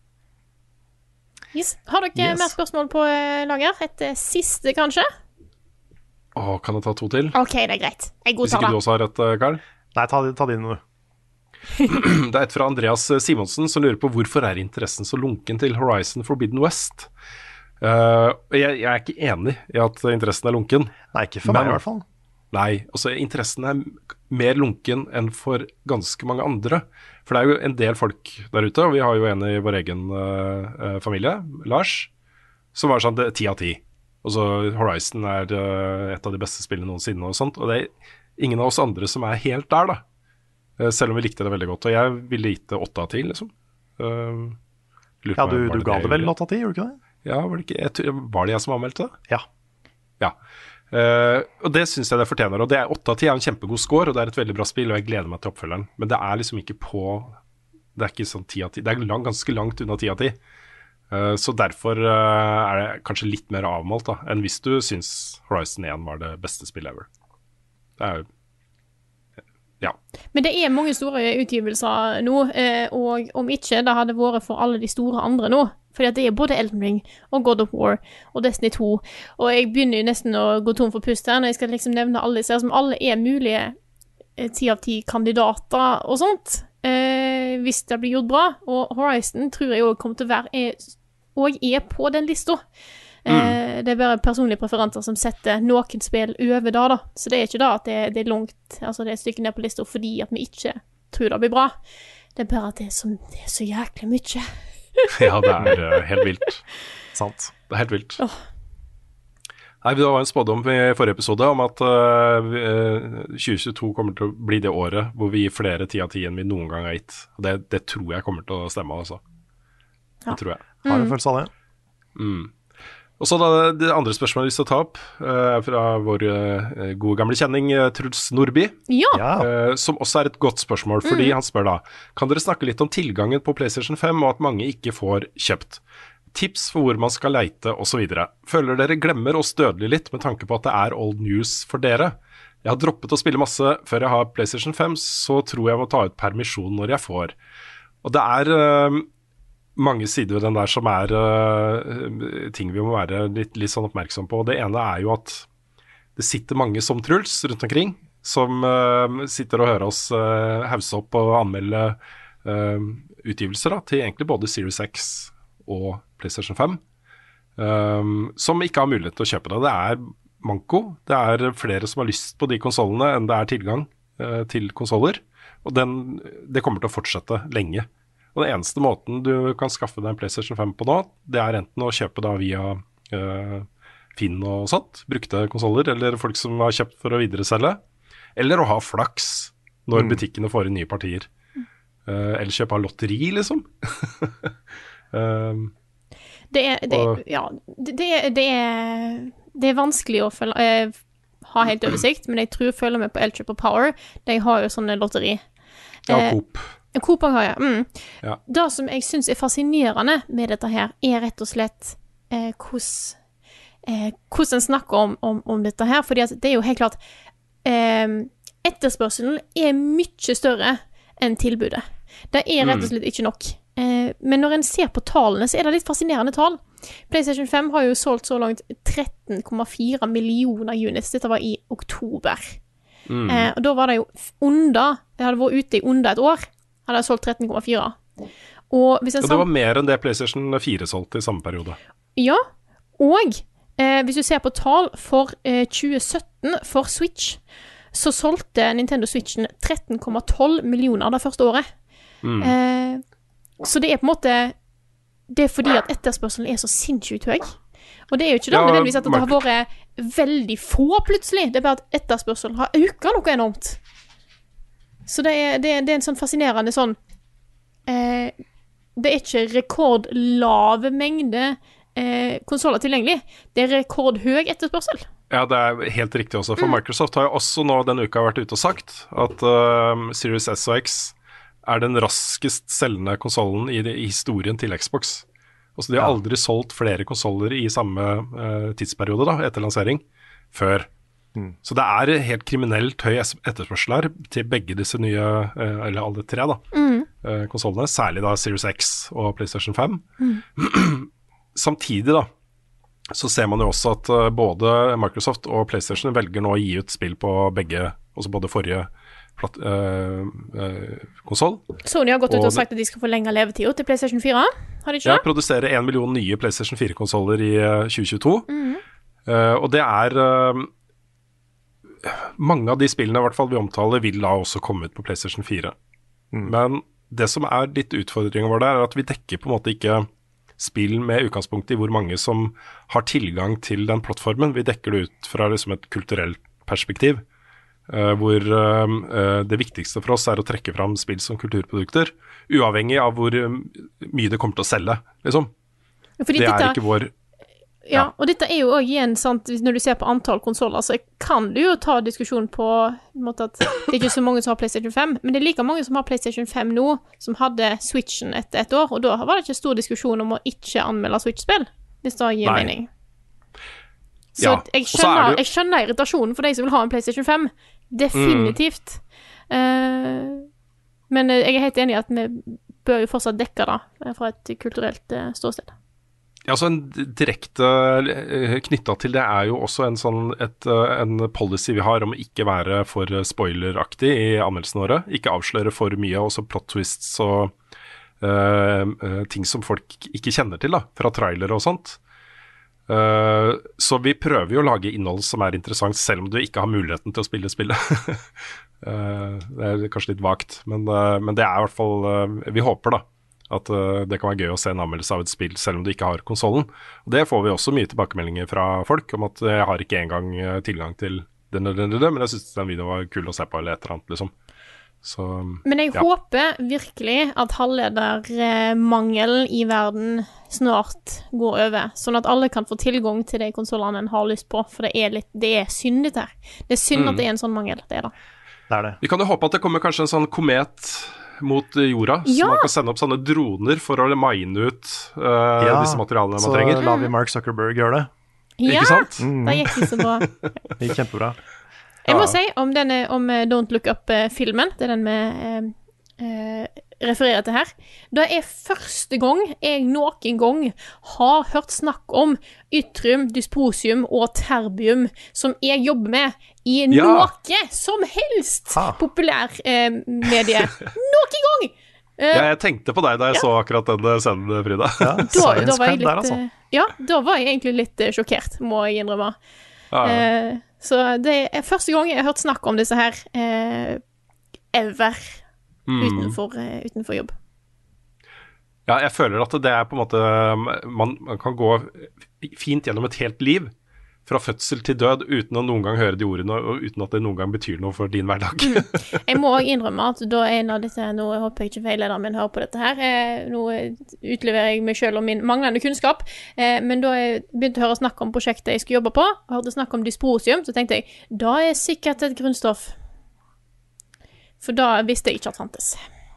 Yes. Har dere mer spørsmål på lager? Et siste, kanskje? Kan jeg ta 2 til? Ok, det greit. Jeg godtar det. Hvis ikke du også har et, Karl? Nei, ta din nå. Det et fra Andreas Simonsen som lurer på hvorfor interessen så lunken til Horizon Forbidden West. Jeg ikke enig i at interessen lunken. Nei, ikke for meg i hvert fall. Nei, altså interessen mer lunken enn for ganske mange andre. For det jo en del folk der ute, og vi har jo en i vår egen familie, Lars, som var sånn 10 av 10. Og så Horizon et av de beste spillene noensinne og sånt, og det ingen av oss andre som helt der da. Selv om vi likte det veldig godt, og jeg ville gitt det 8 av 10 liksom. Ja, du ga det vel 8 av 10, gjorde du ikke det? Ja, var det jeg som anmeldte det? Ja. Og det synes jeg det fortjener, og 8 av 10 en kjempegod score, og det et veldig bra spill, og jeg gleder meg til oppfølgeren. Men det liksom ikke på, det ikke sånn 10 av 10, det ganske langt unna 10 av 10. Så derfor det kanskje litt mer avmålt da, enn hvis du synes Horizon 1 var det beste spillet ever. Det jo ja. Men det mange store utgivelser nå, og om ikke det hadde vært for alle de store andre nå, fordi at det både Elden Ring og God of War og Destiny 2, og jeg begynner jo nesten å gå tom for pust her når jeg skal liksom nevne alle disse, som alle mulige 10 av 10 kandidater og sånt, hvis det blir gjort bra, og Horizon tror jeg også kommer til å være, og på den lista. Det bare personlige preferanser som setter noen spill over da. Så det ikke da at det langt, altså det et stykke ned på lista fordi at vi ikke tror det blir bra. Det bare at det så jæklig mye. Ja, det helt vilt. Sant. Det helt vilt. Nei, det var en spådom i forrige episode om at 2022 kommer til å bli det året hvor vi gir flere 10 av 10 enn vi noen gang har gitt. Og det tror jeg kommer til å stemme, altså. Det tror jeg. Har du følelse av det? Og så da, det andre spørsmålet jeg har lyst til å ta opp fra vår gode gamle kjenning Truls Nordby, som også et godt spørsmål, fordi han spør da, kan dere snakke litt om tilgangen på PlayStation 5 og at mange ikke får kjøpt? Tips for hvor man skal leite og så videre. Føler dere glemmer oss dødelig litt med tanke på at det old news for dere? Jeg har droppet å spille masse før jeg har PlayStation 5, så tror jeg må ta ut permisjon når jeg får. Og det mange sider ved den der som ting vi må være litt sånn oppmerksom på. Det ene jo at det sitter mange som Truls rundt omkring, som sitter og hører oss hause opp og anmelde utgivelser da, til egentlig både Series X og PlayStation 5, som ikke har mulighet til å kjøpe det. Det manko. Det flere som har lyst på de konsolene enn det tilgang til konsoler, og det kommer til å fortsette lenge. Og den eneste måten du kan skaffe deg en PlayStation 5 på nå, det enten å kjøpe da via Finn og sånt, brukte konsoler, eller folk som har kjøpt for å videreselge, eller å ha flaks når butikkene får inn nye partier. Eller kjøpe av lotteri, liksom. Det vanskelig å ha helt oversikt, men jeg tror jeg følger med på Elkjøp og Power. De har jo sånne lotteri. Ja, Coop. Coop har jeg. Ja. Det som jeg synes fascinerende med dette her, rett og slett hvordan en snakker om dette her, fordi at det jo helt klart etterspørselen mye større enn tilbudet. Det rett og slett ikke nok. Men når en ser på tallene, så er det litt fascinerende tall. PlayStation 5 har jo solgt så langt 13,4 millioner units. Dette var i oktober. Og da var det jo det hadde vært ute i under et år, hadde jeg solgt 13,4. Og hvis jeg det var mer enn det PlayStation 4 solgte i samme periode. Ja, og hvis du ser på tall for 2017 for Switch, så solgte Nintendo Switchen 13,12 millioner det første året. Så det er på en måte det er fordi at etterspørselen er så sinnssykt høy. Og det er jo ikke nødvendigvis at det har vært veldig få plutselig. Det er bare at etterspørselen har økt noe enormt. Så det er en sånn fascinerende sånn det er ikke rekordlave mengde konsoler tilgjengelig. Det er rekordhøy etterspørsel. Ja, det er helt riktig også. For Microsoft har jo også nå denne uka vært ute og sagt at Series S og X er den raskest selgende konsolen i historien til Xbox. Altså de har aldri solgt flere konsoler i samme tidsperiode da, etter lansering, før. Så det er helt kriminelt høy etterspørsel her til begge disse nye, eller alle tre da, konsolene, særlig da Series X og PlayStation 5. Samtidig da, så ser man jo også at både Microsoft og PlayStation velger nå å gi ut spill på begge, også både forrige konsol. Sony har gått ut og sagt at de skal forlenge levetiden til PlayStation 4, har de ikke det? Ja, produsere 1 million nye PlayStation 4-konsoler i 2022. Og det er mange av de spillene i hvert fall vi omtaler vil da også komme ut på PlayStation 4. Men det som er litt utfordringen vår der, er at vi dekker på en måte ikke spill med utgangspunkt i hvor mange som har tilgang til den plattformen. Vi dekker det ut fra liksom et kulturelt perspektiv, hvor det viktigste for oss er å trekke fram spill som kulturprodukter, uavhengig av hvor mye det kommer til å selge, liksom. Fordi det er ikke vår... Ja, og dette er jo også igjen sant, når du ser på antall konsoler, så kan du jo ta diskusjon på en måte at det er ikke så mange som har PlayStation 5, men det er like mange som har PlayStation 5 nå, som hadde Switchen etter et år, og da var det ikke stor diskusjon om å ikke anmelde Switch-spill, hvis det gir mening. Så ja, jeg skjønner irritasjonen for de som vil ha en PlayStation 5, definitivt. Men jeg er helt enig i at vi bør jo fortsatt dekke det fra et kulturelt ståsted. Ja, så en direkte knyttet til det er jo også en policy vi har om å ikke være for spoileraktig i anmeldelsene våre, ikke avsløre for mye, også plot twists og ting som folk ikke kjenner til da, fra trailer og sånt. Så vi prøver jo å lage innhold som er interessant, selv om du ikke har muligheten til å spille spillet. Det er kanskje litt vagt, men det er i hvert fall, vi håper da, at det kan være gøy å se en anmeldelse av et spill selv om du ikke har konsolen. Og det får vi også mye tilbakemeldinger fra folk om at jeg har ikke engang tilgang til den, men jeg synes den videoen var kul å se på eller et eller annet liksom. Så, men jeg håper virkelig at halvledermangelen i verden snart går over, sånn at alle kan få tilgang til de konsolene en har lyst på, for det er synd dette her. Det er synd at det er en sånn mangel, det er da. Det er det. Vi kan jo håpe at det kommer kanskje en sånn komet mot jorda, så man kan sende opp sånne droner for å mine ut disse materialene man trenger. Så lar vi Mark Zuckerberg gjøre det. Ja, ikke sant? det gikk ikke så bra. Det gikk kjempebra. Jeg må si om Don't Look Up-filmen, det er den vi refererer til her, det er første gang jeg noen gang har hørt snakk om yttrium, dysprosium og terbium som jeg jobber med i noe som helst populær medie. Noen gang! Ja, jeg tenkte på deg da jeg så akkurat den scenen, Frida. Da var jeg egentlig litt sjokkert, må jeg innrømme. Så det er første gang jeg har hørt snakk om disse her ever utenfor jobb. Ja, jeg føler at det er på en måte man kan gå fint gjennom et helt liv fra fødsel til død uten å noen gang høre de ordene og uten at det noen gang betyr noe for din hverdag. Jeg må også innrømme at da en av disse, nå håper jeg ikke veilederen min hører på dette her, nå utleverer jeg meg selv om min manglende kunnskap, men da jeg begynte å høre snakk om prosjektet jeg skulle jobbe på, og hørte snakk om dysprosium, så tenkte jeg, da er sikkert et grunnstoff. For da visste jeg ikke at fantes.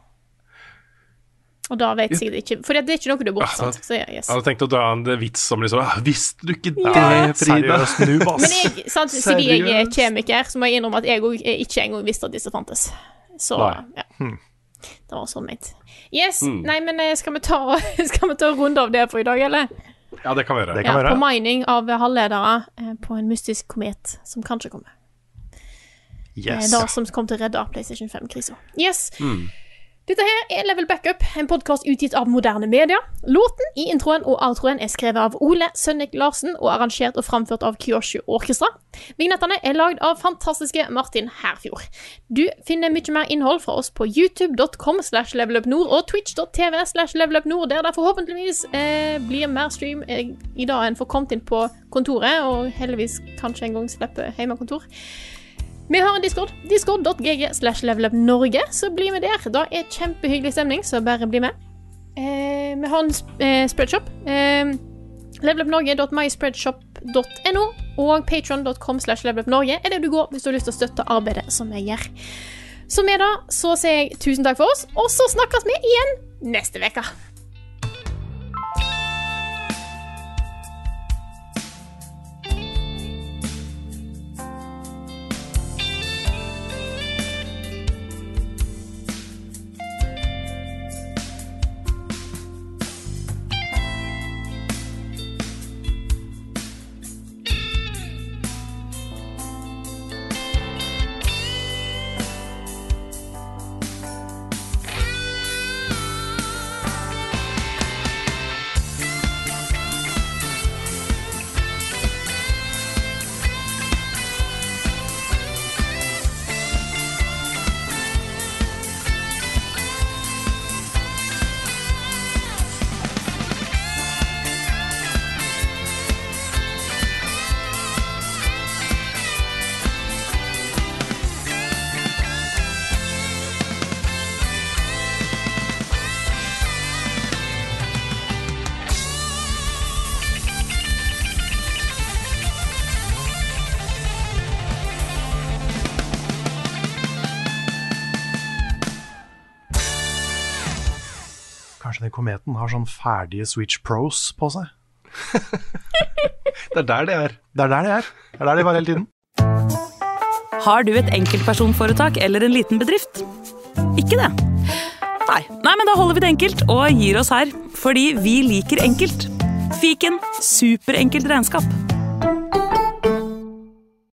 Og da vet jeg ikke, for det er ikke noe du er bortsatt. Så yes. Jeg hadde tenkt å dra en vits som liksom, visste du ikke det, Frida? Men jeg, siden jeg er kjemiker, så må jeg innrømme at jeg ikke engang visste at disse fantes. Så, ja. Det var sånn ment. Yes, nei, men skal vi ta runde av det for i dag, eller? Ja, det kan vi gjøre. Det kan vi gjøre. På mining av halvledere på en mystisk komet som kanskje kommer. Yes. Det som kom til å redde PlayStation 5-krisa. Yes. Dette her er Level Backup, en podcast utgitt av Moderne Media. Låten i introen og outroen er skrevet av Ole Sønnik Larsen og arrangert og framført av Kyoshu Orkestra. Vignettene er lagd av fantastiske Martin Herfjord. Du finner mye mer innhold fra oss på youtube.com/levelupnord og twitch.tv/levelupnord, der det forhåpentligvis blir mer stream i dag enn for kommet inn på kontoret, og heldigvis kanskje en gang slipper hjemmekontor. Vi har en Discord, discord.gg/levelupnorge, så bli med der. Det er kjempehyggelig stemning, så bare bli med. Vi har en spreadshop, levelupnorge.myspreadshop.no, og patreon.com/levelupnorge er det du går hvis du har lyst til å støtte arbeidet som vi gjør. Så med det, så sier jeg tusen takk for oss, og så snakkes vi igjen neste veka. Kanskje den kometen har sånn ferdige Switch Pros på seg. Det er der det er. Det er der det er. Det er der de var hele tiden. Har du et enkeltpersonforetak eller en liten bedrift? Ikke det? Nei, men da holder vi det enkelt og gir oss her, fordi vi liker enkelt. Fiken superenkelt regnskap.